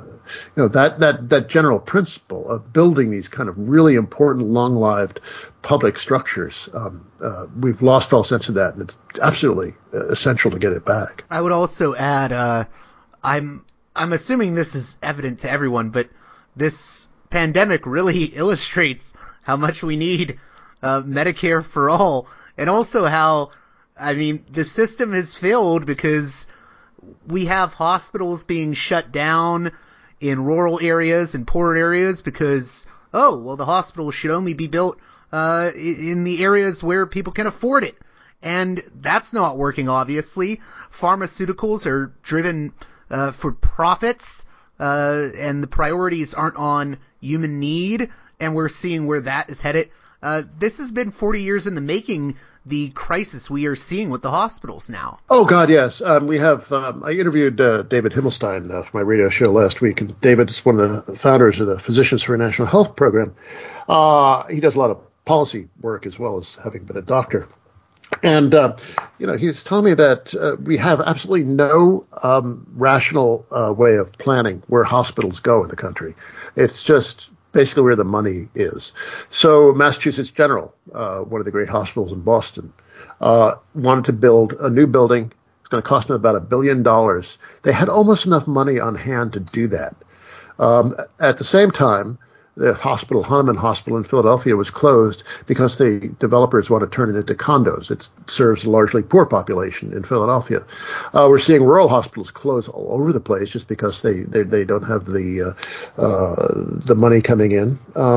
that general principle of building these kind of really important, long-lived public structures, we've lost all sense of that, and it's absolutely essential to get it back. I would also add, I'm assuming this is evident to everyone, but this pandemic really illustrates how much we need Medicare for all, and also how, the system has failed because we have hospitals being shut down in rural areas and poorer areas because, the hospital should only be built in the areas where people can afford it. And that's not working, obviously. Pharmaceuticals are driven for profits, and the priorities aren't on human need, and we're seeing where that is headed. This has been 40 years in the making, the crisis we are seeing with the hospitals now. Oh, God, yes. We have, I interviewed David Himmelstein for my radio show last week, and David is one of the founders of the Physicians for a National Health program. He does a lot of policy work as well as having been a doctor. And, he was telling me that we have absolutely no rational way of planning where hospitals go in the country. It's just basically where the money is. So Massachusetts General, one of the great hospitals in Boston, wanted to build a new building. It's going to cost them about $1 billion. They had almost enough money on hand to do that. At the same time, the hospital, Hahnemann Hospital in Philadelphia, was closed because the developers want to turn it into condos. It serves a largely poor population in Philadelphia. We're seeing rural hospitals close all over the place just because they don't have the money coming in.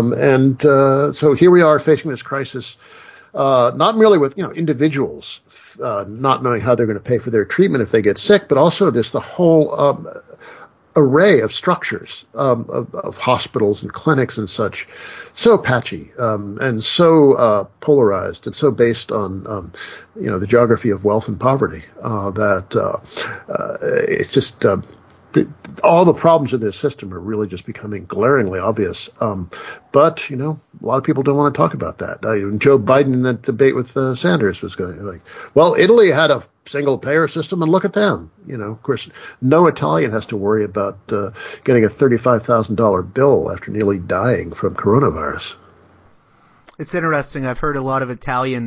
So here we are facing this crisis, not merely with individuals not knowing how they're going to pay for their treatment if they get sick, but also the whole array of structures of hospitals and clinics and such, so patchy and so polarized and so based on the geography of wealth and poverty that it's just all the problems of this system are really just becoming glaringly obvious. But a lot of people don't want to talk about that. Joe Biden in that debate with Sanders was going like, well, Italy had a single payer system, and look at them. Of course, no Italian has to worry about getting a $35,000 bill after nearly dying from coronavirus. It's interesting. I've heard a lot of Italians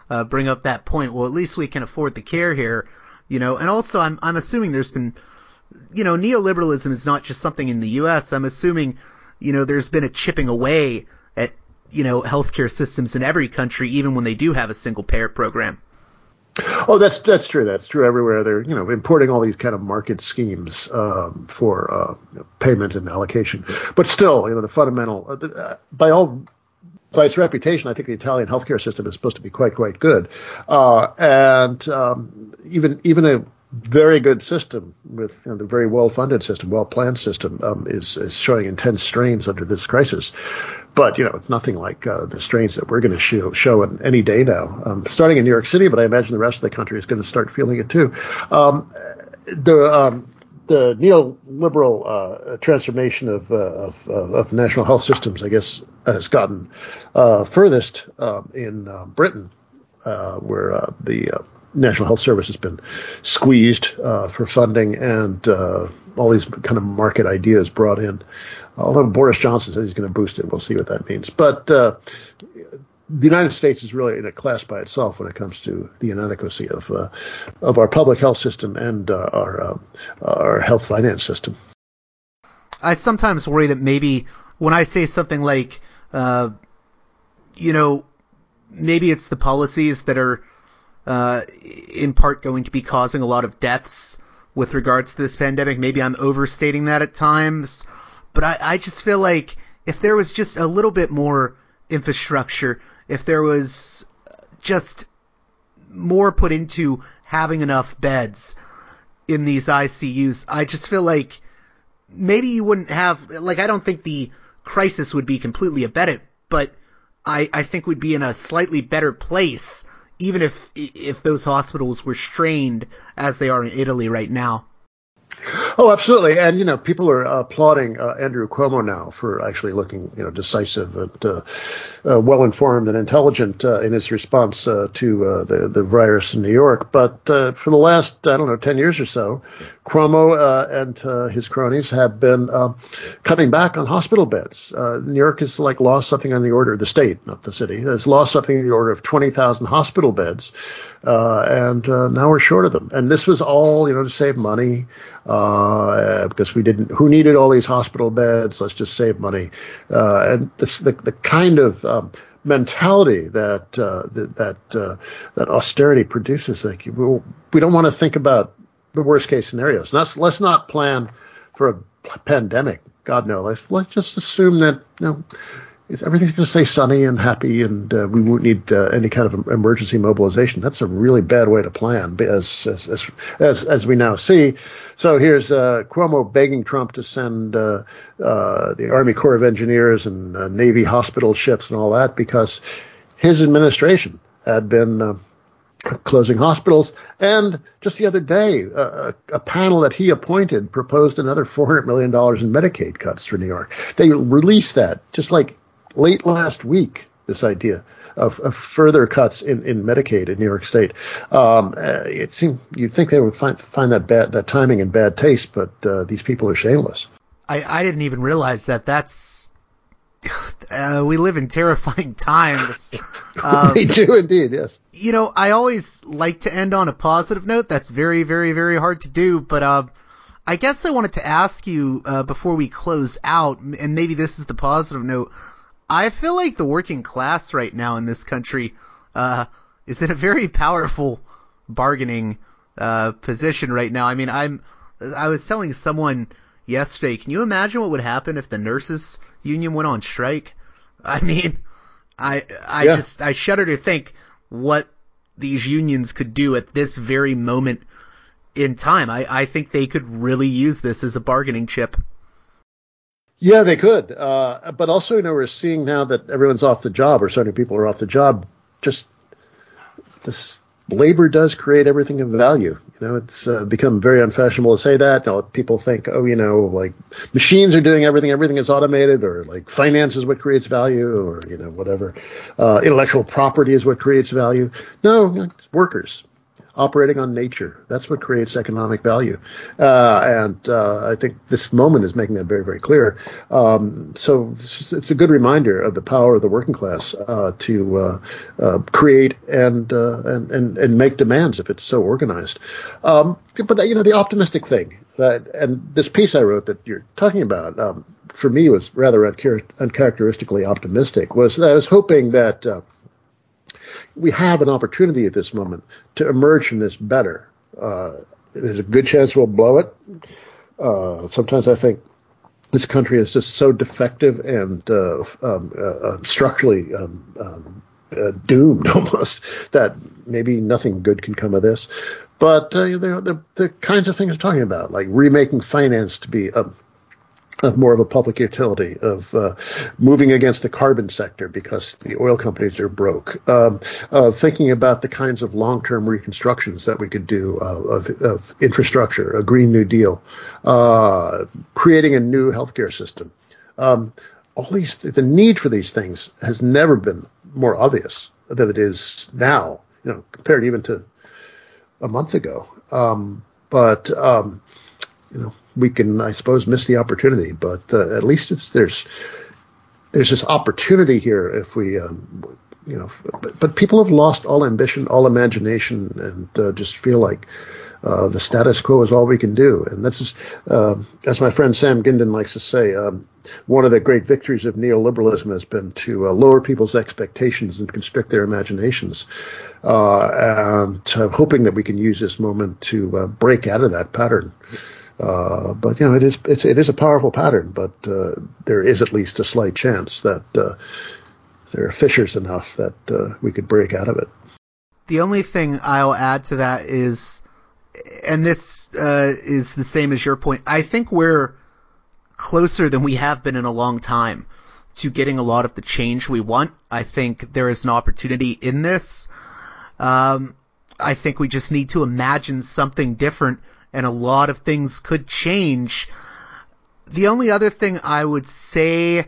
bring up that point. Well, at least we can afford the care here, and also I'm assuming there's been, neoliberalism is not just something in the U.S. I'm assuming, there's been a chipping away at, healthcare systems in every country, even when they do have a single payer program. Oh, that's true. That's true everywhere. They're importing all these kind of market schemes for payment and allocation. But still, the fundamental by its reputation, I think the Italian healthcare system is supposed to be quite good, and even a very good system with the very well-funded system, well-planned system is showing intense strains under this crisis. But, it's nothing like the strains that we're going to show in any day now, starting in New York City, but I imagine the rest of the country is going to start feeling it too. The neoliberal transformation of national health systems, I guess, has gotten furthest in Britain, where the National Health Service has been squeezed for funding and all these kind of market ideas brought in. Although Boris Johnson says he's going to boost it, we'll see what that means. But the United States is really in a class by itself when it comes to the inadequacy of our public health system and our health finance system. I sometimes worry that maybe when I say something like, maybe it's the policies that are in part going to be causing a lot of deaths with regards to this pandemic. Maybe I'm overstating that at times, but I just feel like if there was just a little bit more infrastructure, if there was just more put into having enough beds in these ICUs, I just feel like maybe you wouldn't have, I don't think the crisis would be completely abated, but I think we'd be in a slightly better place, even if those hospitals were strained as they are in Italy right now. Oh, absolutely. And, people are applauding Andrew Cuomo now for actually looking, decisive and well-informed and intelligent in his response to the virus in New York. But for the last, 10 years or so, Cuomo and his cronies have been cutting back on hospital beds. New York has lost something on the order of the state, not the city, has lost something in the order of 20,000 hospital beds. And now we're short of them. And this was all, to save money. Because who needed all these hospital beds? Let's just save money. And the kind of mentality that austerity produces, we don't want to think about the worst case scenarios. Let's not plan for a pandemic. God no. Let's just assume that everything's going to stay sunny and happy, and we won't need any kind of emergency mobilization. That's a really bad way to plan, as we now see. So here's Cuomo begging Trump to send the Army Corps of Engineers and Navy hospital ships and all that, because his administration had been closing hospitals. And just the other day, a panel that he appointed proposed another $400 million in Medicaid cuts for New York. They released that just late last week, this idea of further cuts in Medicaid in New York State. It seemed you'd think they would find that timing in bad taste, but these people are shameless. I didn't even realize that. That's we live in terrifying times. We do indeed, yes. I always like to end on a positive note. That's very, very, very hard to do, but I guess I wanted to ask you before we close out, and maybe this is the positive note. I feel like the working class right now in this country is in a very powerful bargaining position right now. I mean, I was telling someone yesterday, can you imagine what would happen if the nurses union went on strike? I mean, I shudder to think what these unions could do at this very moment in time. I think they could really use this as a bargaining chip. Yeah, they could. But also, we're seeing now that everyone's off the job, or so many people are off the job. Just this labor does create everything of value. It's become very unfashionable to say that. People think, machines are doing everything. Everything is automated, or finance is what creates value, or, whatever. Intellectual property is what creates value. No, it's workers. operating on nature. That's what creates economic value. And I think this moment is making that very, very clear. So it's a good reminder of the power of the working class to create and make demands if it's so organized. But the optimistic thing, and this piece I wrote that you're talking about, for me was rather uncharacteristically optimistic, was that I was hoping that we have an opportunity at this moment to emerge from this better. There's a good chance we'll blow it. Sometimes I think this country is just so defective and structurally doomed almost that maybe nothing good can come of this. But the kinds of things we're talking about, like remaking finance to be more of a public utility, of moving against the carbon sector because the oil companies are broke, thinking about the kinds of long-term reconstructions that we could do of infrastructure, a Green New Deal, creating a new healthcare system. The need for these things has never been more obvious than it is now, compared even to a month ago. We can, I suppose, miss the opportunity, but at least there's this opportunity here if we, but people have lost all ambition, all imagination, and just feel like the status quo is all we can do. And this is, as my friend Sam Gindin likes to say, one of the great victories of neoliberalism has been to lower people's expectations and constrict their imaginations. And I'm hoping that we can use this moment to break out of that pattern. But it is a powerful pattern, but there is at least a slight chance that there are fissures enough that we could break out of it. The only thing I'll add to that is, and this is the same as your point, I think we're closer than we have been in a long time to getting a lot of the change we want. I think there is an opportunity in this. I think we just need to imagine something different, and a lot of things could change. The only other thing I would say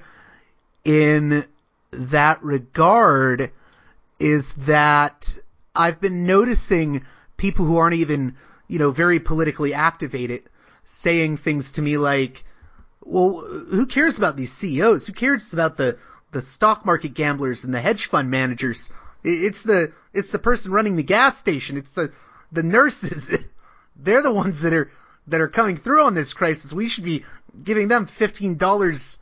in that regard is that I've been noticing people who aren't even, very politically activated saying things to me like, well, who cares about these CEOs? Who cares about the stock market gamblers and the hedge fund managers? It's the person running the gas station. It's the nurses. They're the ones that are coming through on this crisis. We should be giving them $15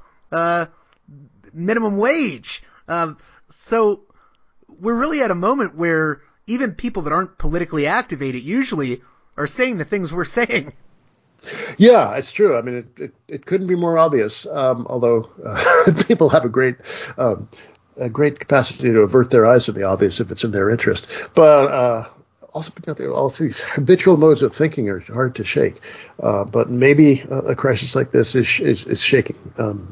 minimum wage. So we're really at a moment where even people that aren't politically activated usually are saying the things we're saying. Yeah, it's true. I mean, it couldn't be more obvious. Although people have a great capacity to avert their eyes from the obvious if it's in their interest. But also, all these habitual modes of thinking are hard to shake. But maybe a crisis like this is shaking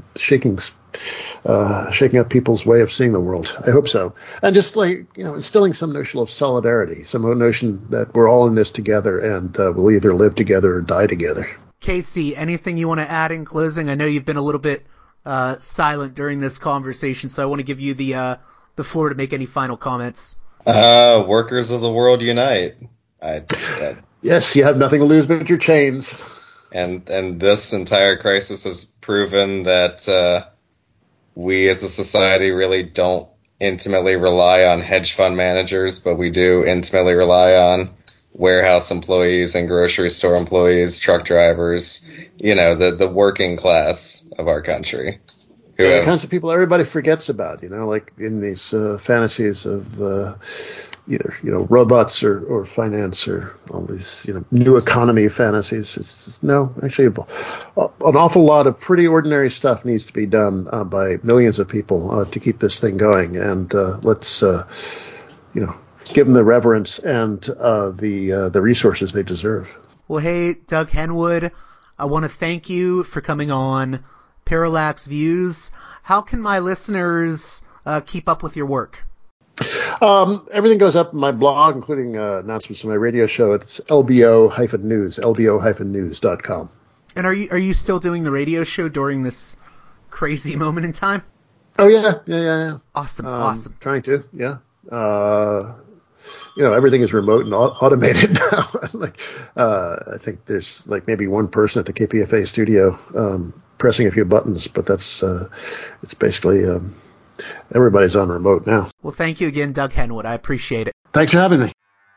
up people's way of seeing the world. I hope so. And just instilling some notion of solidarity, some notion that we're all in this together and we'll either live together or die together. Casey, anything you want to add in closing? I know you've been a little bit silent during this conversation, so I want to give you the floor to make any final comments. Workers of the world unite. Yes, you have nothing to lose but your chains. And this entire crisis has proven that we as a society really don't intimately rely on hedge fund managers, but we do intimately rely on warehouse employees and grocery store employees, truck drivers, the working class of our country. The kinds of people everybody forgets about, like in these fantasies of either, robots or finance or all these, new economy fantasies. Actually, an awful lot of pretty ordinary stuff needs to be done by millions of people to keep this thing going. And let's, give them the reverence and the resources they deserve. Well, hey, Doug Henwood, I want to thank you for coming on Parallax Views. How can my listeners keep up with your work? Everything goes up in my blog, including announcements of my radio show. It's lbo-news, lbo-news.com. And are you still doing the radio show during this crazy moment in time? Oh, yeah. Awesome. Trying to, yeah. everything is remote and automated now. I think there's like maybe one person at the KPFA studio pressing a few buttons, but that's it's basically everybody's on remote now. Well, thank you again, Doug Henwood. I appreciate it. Thanks for having me.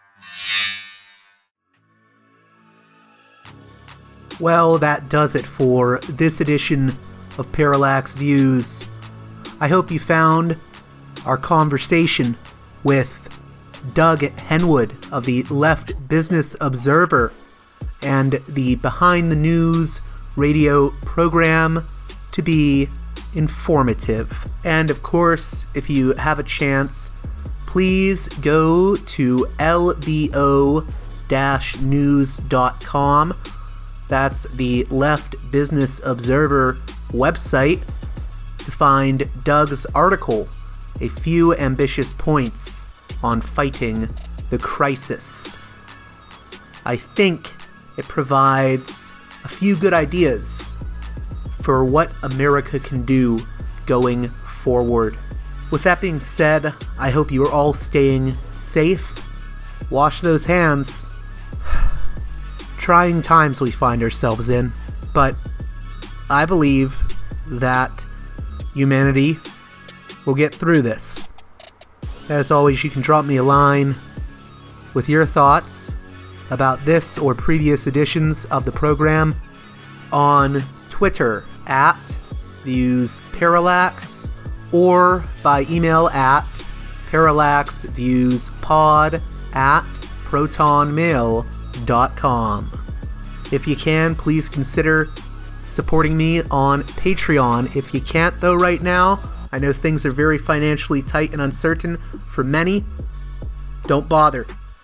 Well, that does it for this edition of Parallax Views. I hope you found our conversation with Doug Henwood of the Left Business Observer and the Behind the News radio program to be informative. And of course, if you have a chance, please go to lbo-news.com. That's the Left Business Observer website to find Doug's article, A Few Ambitious Points on Fighting the Crisis. I think it provides a few good ideas for what America can do going forward. With that being said, I hope you are all staying safe. Wash those hands. Trying times we find ourselves in, but I believe that humanity will get through this. As always, you can drop me a line with your thoughts about this or previous editions of the program on Twitter at ViewsParallax or by email at parallaxviewspod@protonmail.com. If you can, please consider supporting me on Patreon. If you can't, though, right now, I know things are very financially tight and uncertain for many. Don't bother.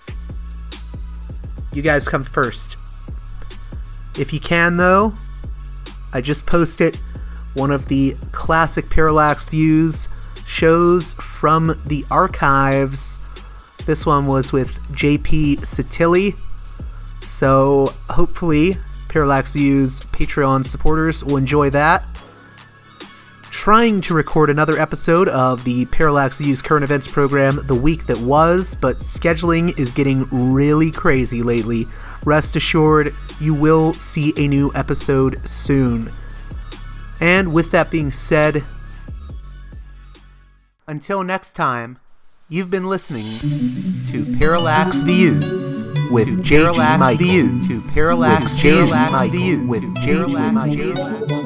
You guys come first. If you can, though, I just posted one of the classic Parallax Views shows from the archives. This one was with JP Satilli. So hopefully Parallax Views Patreon supporters will enjoy that. Trying to record another episode of the Parallax Views current events program the week that was, but scheduling is getting really crazy lately. Rest assured, you will see a new episode soon. And with that being said, until next time, you've been listening to Parallax Views with J.G. Michael. To Parallax Views with J.G. Michael.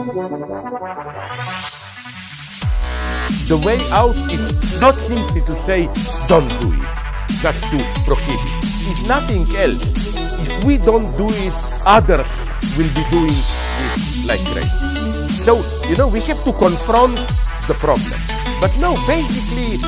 The way out is not simply to say, don't do it, just to prohibit. It's nothing else. If we don't do it, others will be doing it like crazy. So, we have to confront the problem. But no, basically,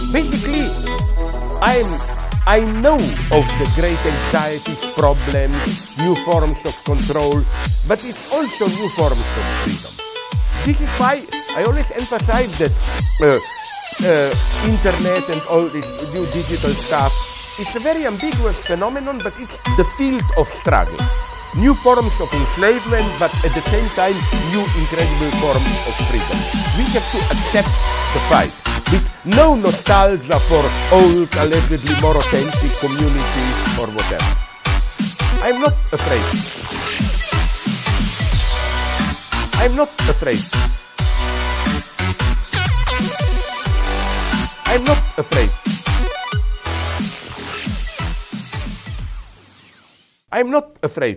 I know of the great anxieties, problems, new forms of control, but it's also new forms of freedom. This is why I always emphasize that internet and all this new digital stuff, it's a very ambiguous phenomenon, but it's the field of struggle. New forms of enslavement, but at the same time, new incredible forms of freedom. We have to accept the fight with no nostalgia for old, allegedly more authentic communities or whatever. I'm not afraid. I'm not afraid. I'm not afraid. I'm not afraid.